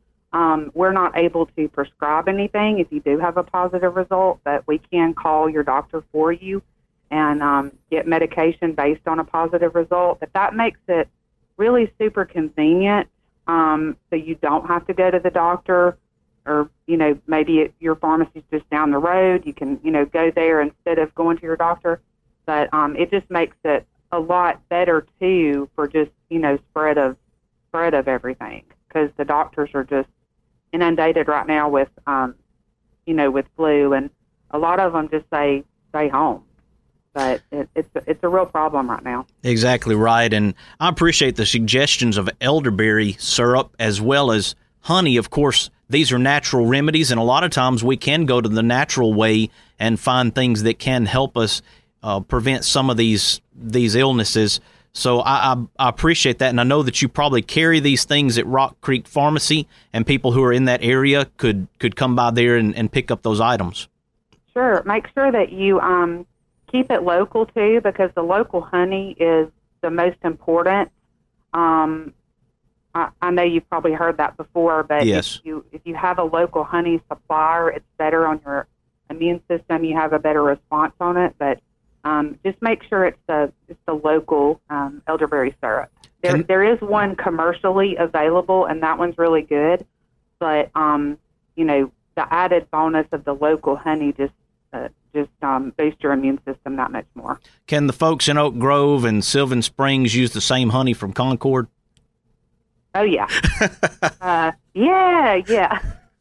S12: Um, we're not able to prescribe anything if you do have a positive result, but we can call your doctor for you and um, get medication based on a positive result. But that makes it really super convenient. Um, so you don't have to go to the doctor, or, you know, maybe it, your pharmacy's just down the road. You can, you know, go there instead of going to your doctor. But um, it just makes it a lot better, too, for just, you know, spread of spread of everything, because the doctors are just inundated right now with, um, you know, with flu. And a lot of them just say, stay home. But it, it's, it's a real problem right now.
S2: Exactly right. And I appreciate the suggestions of elderberry syrup as well as honey. Of course, these are natural remedies, and a lot of times we can go to the natural way and find things that can help us uh, prevent some of these these illnesses. So I, I, I appreciate that, and I know that you probably carry these things at Rock Creek Pharmacy, and people who are in that area could, could come by there and, and pick up those items.
S12: Sure. Make sure that you um, keep it local, too, because the local honey is the most important. Um, I, I know you've probably heard that before, but
S2: yes.
S12: if you if you have a local honey supplier, it's better on your immune system. You have a better response on it. But um, just make sure it's the it's the local um, elderberry syrup. There
S2: Can,
S12: there is one commercially available, and that one's really good. But um, you know, the added bonus of the local honey just uh, just um, boost your immune system that much more.
S2: Can the folks in Oak Grove and Sylvan Springs use the same honey from Concord?
S12: Oh, yeah. uh, yeah, yeah.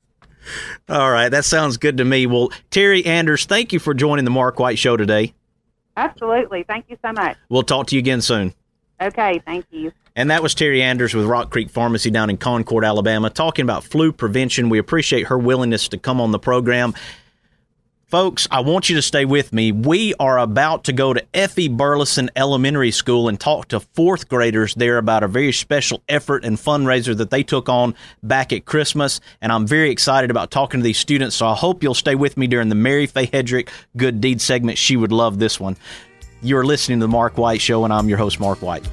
S2: All right. That sounds good to me. Well, Terry Anders, thank you for joining the Mark White Show today.
S12: Absolutely. Thank you so much.
S2: We'll talk to you again soon.
S12: Okay. Thank you.
S2: And that was Terry Anders with Rock Creek Pharmacy down in Concord, Alabama, talking about flu prevention. We appreciate her willingness to come on the program. Folks, I want you to stay with me. We are about to go to F E Burleson Elementary School and talk to fourth graders there about a very special effort and fundraiser that they took on back at Christmas. And I'm very excited about talking to these students, so I hope you'll stay with me during the Mary Faye Hedrick Good Deed segment. She would love this one. You're listening to The Mark White Show, and I'm your host, Mark White.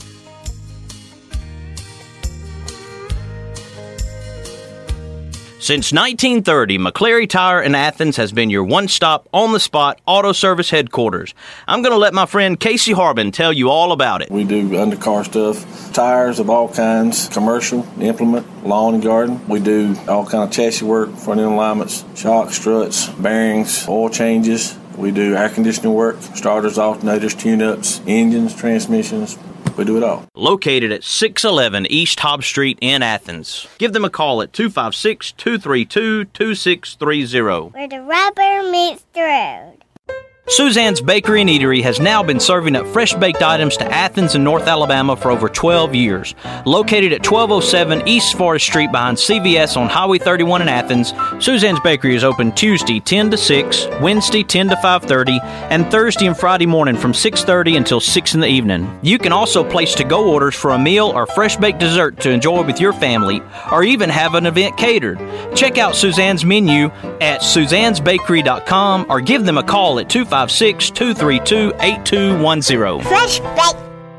S2: Since nineteen thirty, McClary Tire in Athens has been your one-stop, on-the-spot auto service headquarters. I'm going to let my friend Casey Harbin tell you all about it.
S9: We do undercar stuff, tires of all kinds, commercial, implement, lawn and garden. We do all kind of chassis work, front end alignments, shocks, struts, bearings, oil changes. We do air conditioning work, starters, alternators, tune-ups, engines, transmissions. We do it all.
S2: Located at six eleven East Hobb Street in Athens. Give them a call at two five six, two three two, two six three zero.
S4: Where the rubber meets the road.
S2: Suzanne's Bakery and Eatery has now been serving up fresh-baked items to Athens and North Alabama for over twelve years. Located at twelve oh seven East Forest Street behind C V S on Highway thirty-one in Athens, Suzanne's Bakery is open Tuesday ten to six, Wednesday ten to five thirty, and Thursday and Friday morning from six thirty until six in the evening. You can also place to-go orders for a meal or fresh-baked dessert to enjoy with your family, or even have an event catered. Check out Suzanne's menu at suzannes bakery dot com or give them a call at two five six, two three two, eight two one zero.
S4: Fresh baked.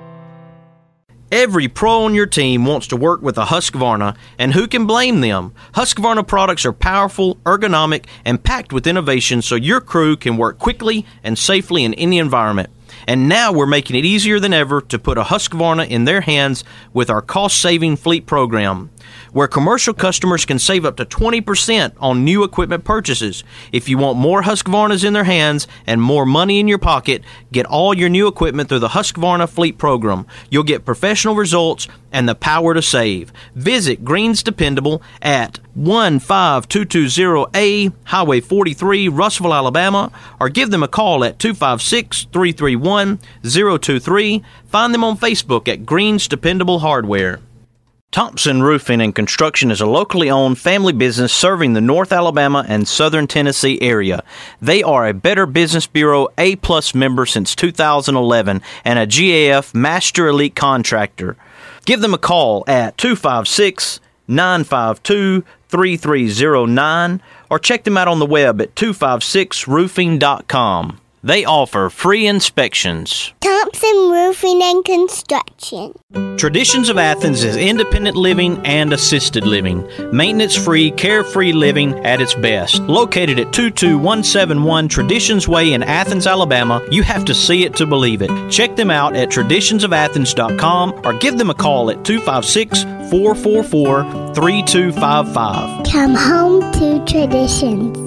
S2: Every pro on your team wants to work with a Husqvarna, and who can blame them? Husqvarna products are powerful, ergonomic, and packed with innovation so your crew can work quickly and safely in any environment. And now we're making it easier than ever to put a Husqvarna in their hands with our cost-saving fleet program, where commercial customers can save up to twenty percent on new equipment purchases. If you want more Husqvarnas in their hands and more money in your pocket, get all your new equipment through the Husqvarna Fleet Program. You'll get professional results and the power to save. Visit Green's Dependable at one five two two zero A Highway forty-three, Russellville, Alabama, or give them a call at two five six, three three one, zero two three. Find them on Facebook at Green's Dependable Hardware. Thompson Roofing and Construction is a locally owned family business serving the North Alabama and Southern Tennessee area. They are a Better Business Bureau A-plus member since two thousand eleven and a G A F Master Elite Contractor. Give them a call at two five six, nine five two, three three zero nine or check them out on the web at two five six roofing dot com. They offer free inspections.
S4: Thompson Roofing and Construction.
S2: Traditions of Athens is independent living and assisted living. Maintenance-free, carefree living at its best. Located at two two one seven one Traditions Way in Athens, Alabama, you have to see it to believe it. Check them out at traditions of athens dot com or give them a call at two five six, four four four, three two five five.
S4: Come home to Traditions.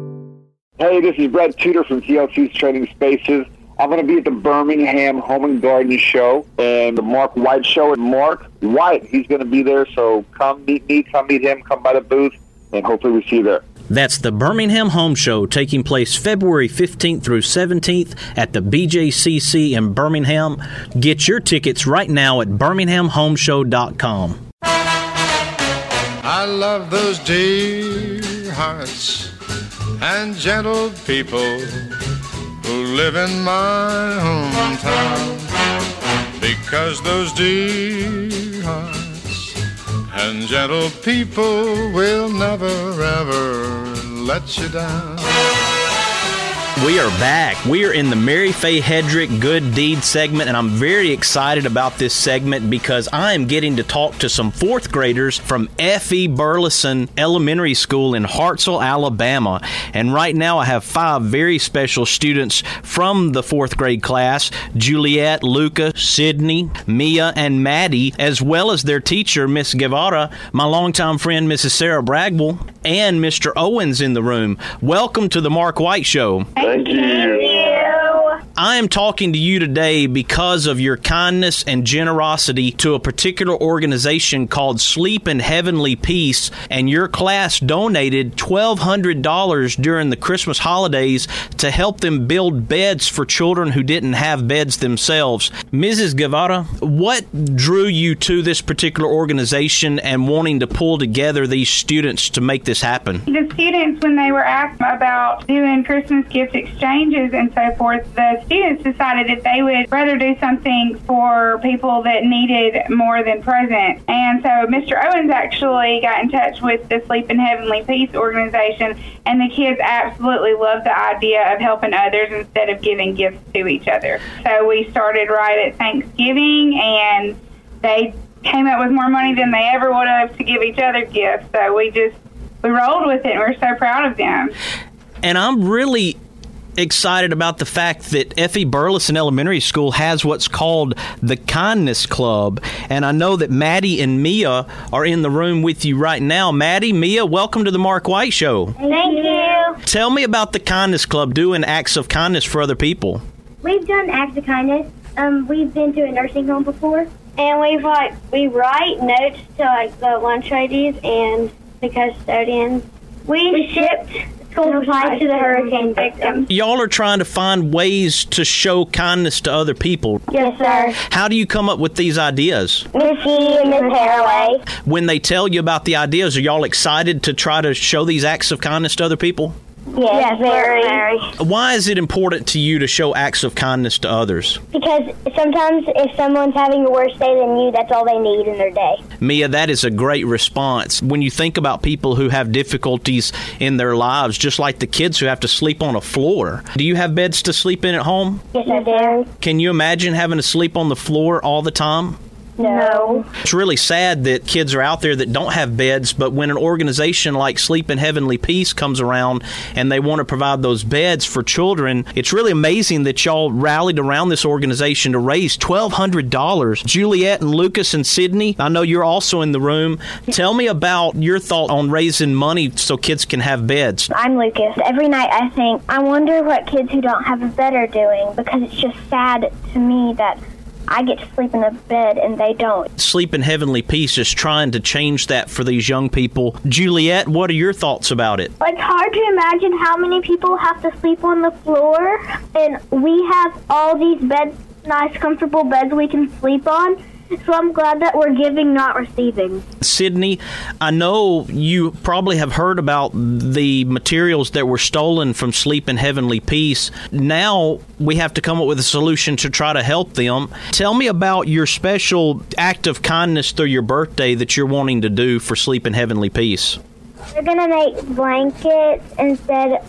S13: Hey, this is Brad Tudor from T L C's Trading Spaces. I'm going to be at the Birmingham Home and Garden Show and the Mark White Show. And Mark White, he's going to be there, so come meet me, come meet him, come by the booth, and hopefully we see you there.
S2: That's the Birmingham Home Show, taking place February fifteenth through seventeenth at the B J C C in Birmingham. Get your tickets right now at birmingham home show dot com.
S14: I love those dear hearts and gentle people who live in my hometown, because those dear hearts and gentle people will never ever let you down.
S2: We are back. We are in the Mary Faye Hedrick Good Deed segment, and I'm very excited about this segment because I am getting to talk to some fourth graders from F E Burleson Elementary School in Hartselle, Alabama. And right now I have five very special students from the fourth grade class: Juliet, Luca, Sydney, Mia, and Maddie, as well as their teacher, Miss Guevara, my longtime friend, Missus Sarah Bragwell, and Mister Owens in the room. Welcome to the Mark White Show.
S13: Thank you.
S2: I am talking to you today because of your kindness and generosity to a particular organization called Sleep in Heavenly Peace, and your class donated twelve hundred dollars during the Christmas holidays to help them build beds for children who didn't have beds themselves. Missus Guevara, what drew you to this particular organization and wanting to pull together these students to make this happen?
S15: The students, when they were asked about doing Christmas gift exchanges and so forth, the students decided that they would rather do something for people that needed more than presents. And so Mister Owens actually got in touch with the Sleep in Heavenly Peace organization, and the kids absolutely loved the idea of helping others instead of giving gifts to each other. So we started right at Thanksgiving, and they came up with more money than they ever would have to give each other gifts. So we just, we rolled with it, and we're so proud of them.
S2: And I'm really excited about the fact that F E Burleson Elementary School has what's called the Kindness Club. And I know that Maddie and Mia are in the room with you right now. Maddie, Mia, welcome to the Mark White Show.
S16: Thank you.
S2: Tell me about the Kindness Club doing acts of kindness for other people.
S16: We've done acts of kindness. Um, we've been to a nursing home before, and we've like we write notes to like the lunch ladies and the custodians. We, we shipped school supplies to the hurricane victims.
S2: Y'all are trying to find ways to show kindness to other people.
S16: Yes, sir.
S2: How do you come up with these ideas?
S16: Miss E and Miss Haraway.
S2: When they tell you about the ideas, are y'all excited to try to show these acts of kindness to other people?
S16: Yes, yes, very. very.
S2: Why is it important to you to show acts of kindness to others?
S16: Because sometimes if someone's having a worse day than you, that's all they need in their day.
S2: Mia, that is a great response. When you think about people who have difficulties in their lives, just like the kids who have to sleep on a floor, do you have beds to sleep in at home?
S16: Yes, I do.
S2: Can you imagine having to sleep on the floor all the time?
S16: No.
S2: It's really sad that kids are out there that don't have beds, but when an organization like Sleep in Heavenly Peace comes around and they want to provide those beds for children, it's really amazing that y'all rallied around this organization to raise twelve hundred dollars. Juliet and Lucas and Sydney, I know you're also in the room. Tell me about your thought on raising money so kids can have beds.
S16: I'm Lucas. Every night I think, I wonder what kids who don't have a bed are doing, because it's just sad to me that I get to sleep in a bed and they don't.
S2: Sleep in Heavenly Peace is trying to change that for these young people. Juliet, what are your thoughts about it?
S16: It's hard to imagine how many people have to sleep on the floor, and we have all these beds, nice, comfortable beds we can sleep on. So I'm glad that we're giving, not receiving.
S2: Sydney, I know you probably have heard about the materials that were stolen from Sleep in Heavenly Peace. Now we have to come up with a solution to try to help them. Tell me about your special act of kindness through your birthday that you're wanting to do for Sleep in Heavenly Peace.
S16: We're going to make blankets instead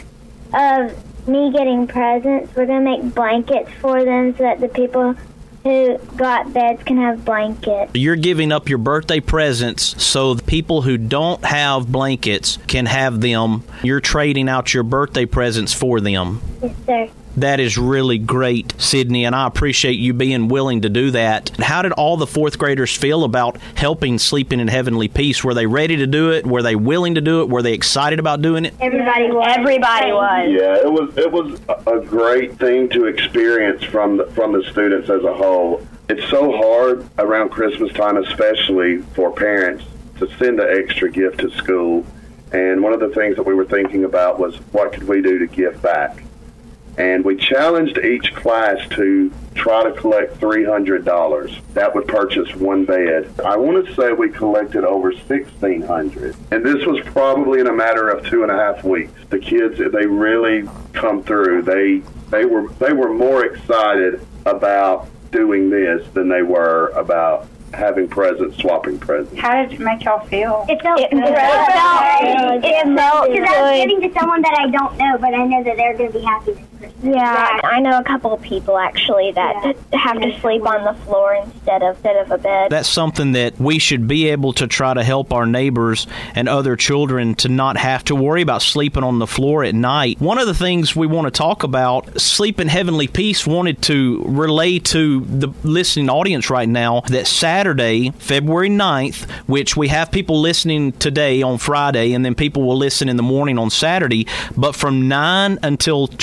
S16: of me getting presents. We're going to make blankets for them so that the people who got beds can have blankets.
S2: You're giving up your birthday presents so the people who don't have blankets can have them. You're trading out your birthday presents for them.
S16: Yes, sir.
S2: That is really great, Sydney, and I appreciate you being willing to do that. How did all the fourth graders feel about helping Sleeping in Heavenly Peace? Were they ready to do it? Were they willing to do it? Were they excited about doing it?
S16: Everybody was. Everybody was.
S17: Yeah, it was it was a great thing to experience from the, from the students as a whole. It's so hard around Christmas time, especially for parents, to send an extra gift to school. And one of the things that we were thinking about was, what could we do to give back? And we challenged each class to try to collect three hundred dollars. That would purchase one bed. I want to say we collected over sixteen hundred dollars. And this was probably in a matter of two and a half weeks. The kids, they really come through. They they were they were more excited about doing this than they were about having presents, swapping presents.
S15: How did it make y'all feel?
S16: It felt it good. It felt good. It felt good. Because I was giving to someone that I don't know, but I know that they're going to be happy this Christmas. Yeah, I know a couple of people actually that yeah. have to sleep on the floor instead of instead of a bed.
S2: That's something that we should be able to try to help our neighbors and other children to not have to worry about sleeping on the floor at night. One of the things we want to talk about, Sleep in Heavenly Peace wanted to relay to the listening audience right now that Saturday, February ninth, which we have people listening today on Friday, and then people will listen in the morning on Saturday, but from nine until twelve,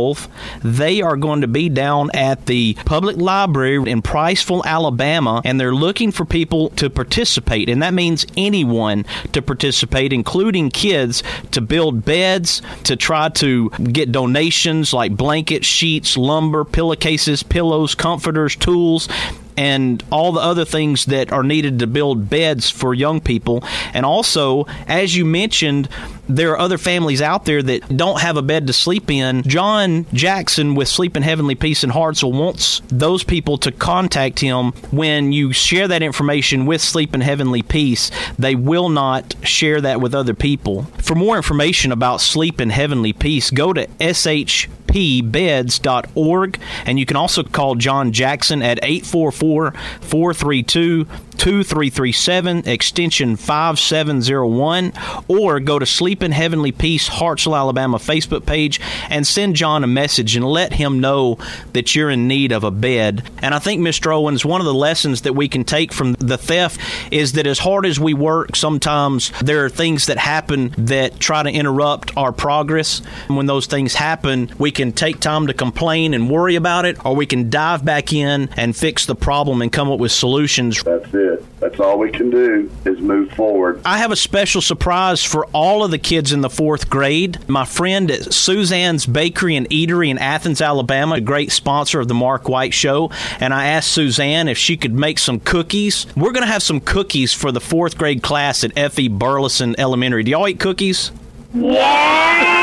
S2: twelfth, they are going to be down at the public library in Priceville, Alabama, and they're looking for people to participate. And that means anyone to participate, including kids, to build beds, to try to get donations like blankets, sheets, lumber, pillowcases, pillows, comforters, tools, and all the other things that are needed to build beds for young people. And also, as you mentioned, there are other families out there that don't have a bed to sleep in. John Jackson with Sleep in Heavenly Peace in Hartsville wants those people to contact him. When you share that information with Sleep in Heavenly Peace, they will not share that with other people. For more information about Sleep in Heavenly Peace, go to S H P beds dot org, and you can also call John Jackson at eight four four, four three two, two three three seven, extension five seven zero one, or go to Sleep in Heavenly Peace Hartsville, Alabama Facebook page and send John a message and let him know that you're in need of a bed. And I think, Mister Owens, one of the lessons that we can take from the theft is that as hard as we work, sometimes there are things that happen that try to interrupt our progress. And when those things happen, we can take time to complain and worry about it, or we can dive back in and fix the problem and come up with solutions.
S17: That's it. That's all we can do is move forward.
S2: I have a special surprise for all of the kids in the fourth grade. My friend at Suzanne's Bakery and Eatery in Athens, Alabama, a great sponsor of the Mark White Show, and I asked Suzanne if she could make some cookies. We're going to have some cookies for the fourth grade class at F E Burleson Elementary. Do y'all eat cookies?
S16: Yeah!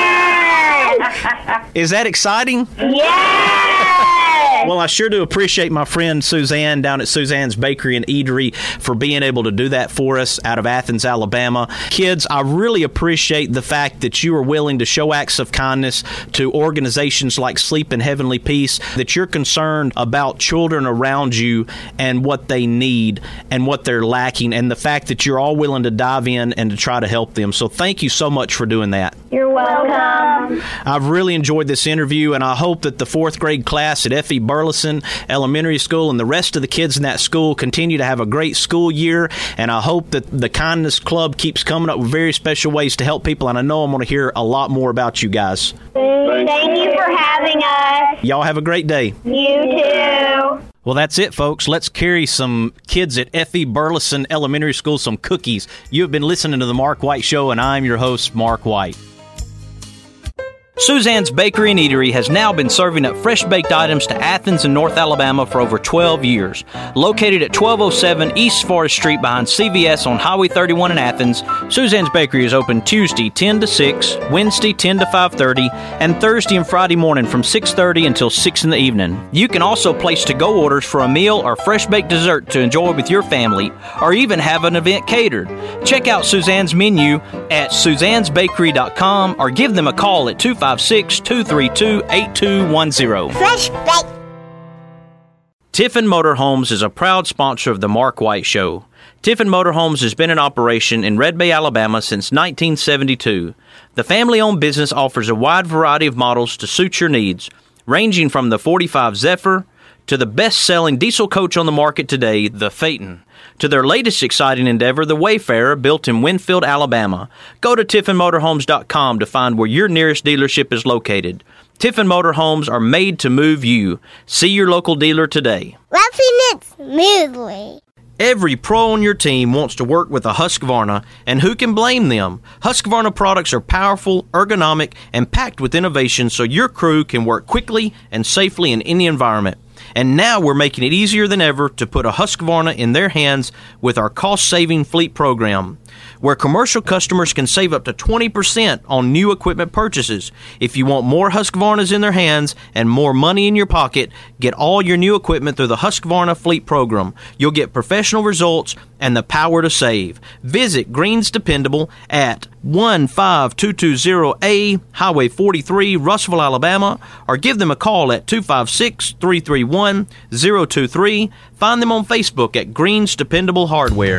S2: Is that exciting?
S16: Yeah!
S2: Well, I sure do appreciate my friend Suzanne down at Suzanne's Bakery and Eatery for being able to do that for us out of Athens, Alabama. Kids, I really appreciate the fact that you are willing to show acts of kindness to organizations like Sleep in Heavenly Peace, that you're concerned about children around you and what they need and what they're lacking, and the fact that you're all willing to dive in and to try to help them. So thank you so much for doing that.
S16: You're welcome.
S2: I've really enjoyed this interview, and I hope that the fourth grade class at F E Burleson Elementary School and the rest of the kids in that school continue to have a great school year, and I hope that the Kindness Club keeps coming up with very special ways to help people, and I know I'm going to hear a lot more about you guys.
S16: Thank you for having us.
S2: Y'all have a great day.
S16: You too.
S2: Well, that's it, folks. Let's carry some kids at F E Burleson Elementary School some cookies. You have been listening to The Mark White Show, and I'm your host, Mark White. Suzanne's Bakery and Eatery has now been serving up fresh-baked items to Athens and North Alabama for over twelve years. Located at twelve oh seven East Forest Street behind C V S on Highway thirty-one in Athens, Suzanne's Bakery is open Tuesday ten to six, Wednesday ten to five thirty, and Thursday and Friday morning from six thirty until six in the evening. You can also place to-go orders for a meal or fresh-baked dessert to enjoy with your family, or even have an event catered. Check out Suzanne's menu at suzannes bakery dot com or give them a call at two five six, two three two, eight two one zero.
S4: Fresh baked.
S2: Tiffin Motorhomes is a proud sponsor of The Mark White Show. Tiffin Motorhomes has been in operation in Red Bay, Alabama since nineteen seventy-two. The family-owned business offers a wide variety of models to suit your needs, ranging from the forty-five Zephyr to the best-selling diesel coach on the market today, the Phaeton, to their latest exciting endeavor, the Wayfarer, built in Winfield, Alabama. Go to tiffin motorhomes dot com to find where your nearest dealership is located. Tiffin Motorhomes are made to move you. See your local dealer today.
S4: Roughing it smoothly.
S2: Every pro on your team wants to work with a Husqvarna, and who can blame them? Husqvarna products are powerful, ergonomic, and packed with innovation so your crew can work quickly and safely in any environment. And now we're making it easier than ever to put a Husqvarna in their hands with our cost-saving fleet program, where commercial customers can save up to twenty percent on new equipment purchases. If you want more Husqvarnas in their hands and more money in your pocket, get all your new equipment through the Husqvarna Fleet Program. You'll get professional results and the power to save. Visit Green's Dependable at one five two two zero A Highway forty-three, Russellville, Alabama, or give them a call at two five six, three three one, zero two three. Find them on Facebook at Green's Dependable Hardware.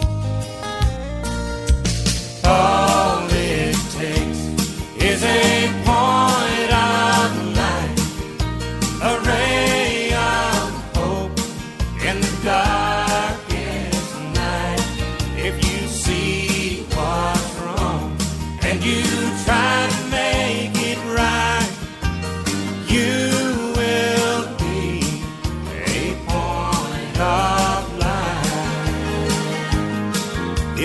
S11: All it takes is a point of light, a ray of hope in the darkest night. If you see what's wrong and you try to make it right,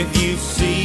S11: If you see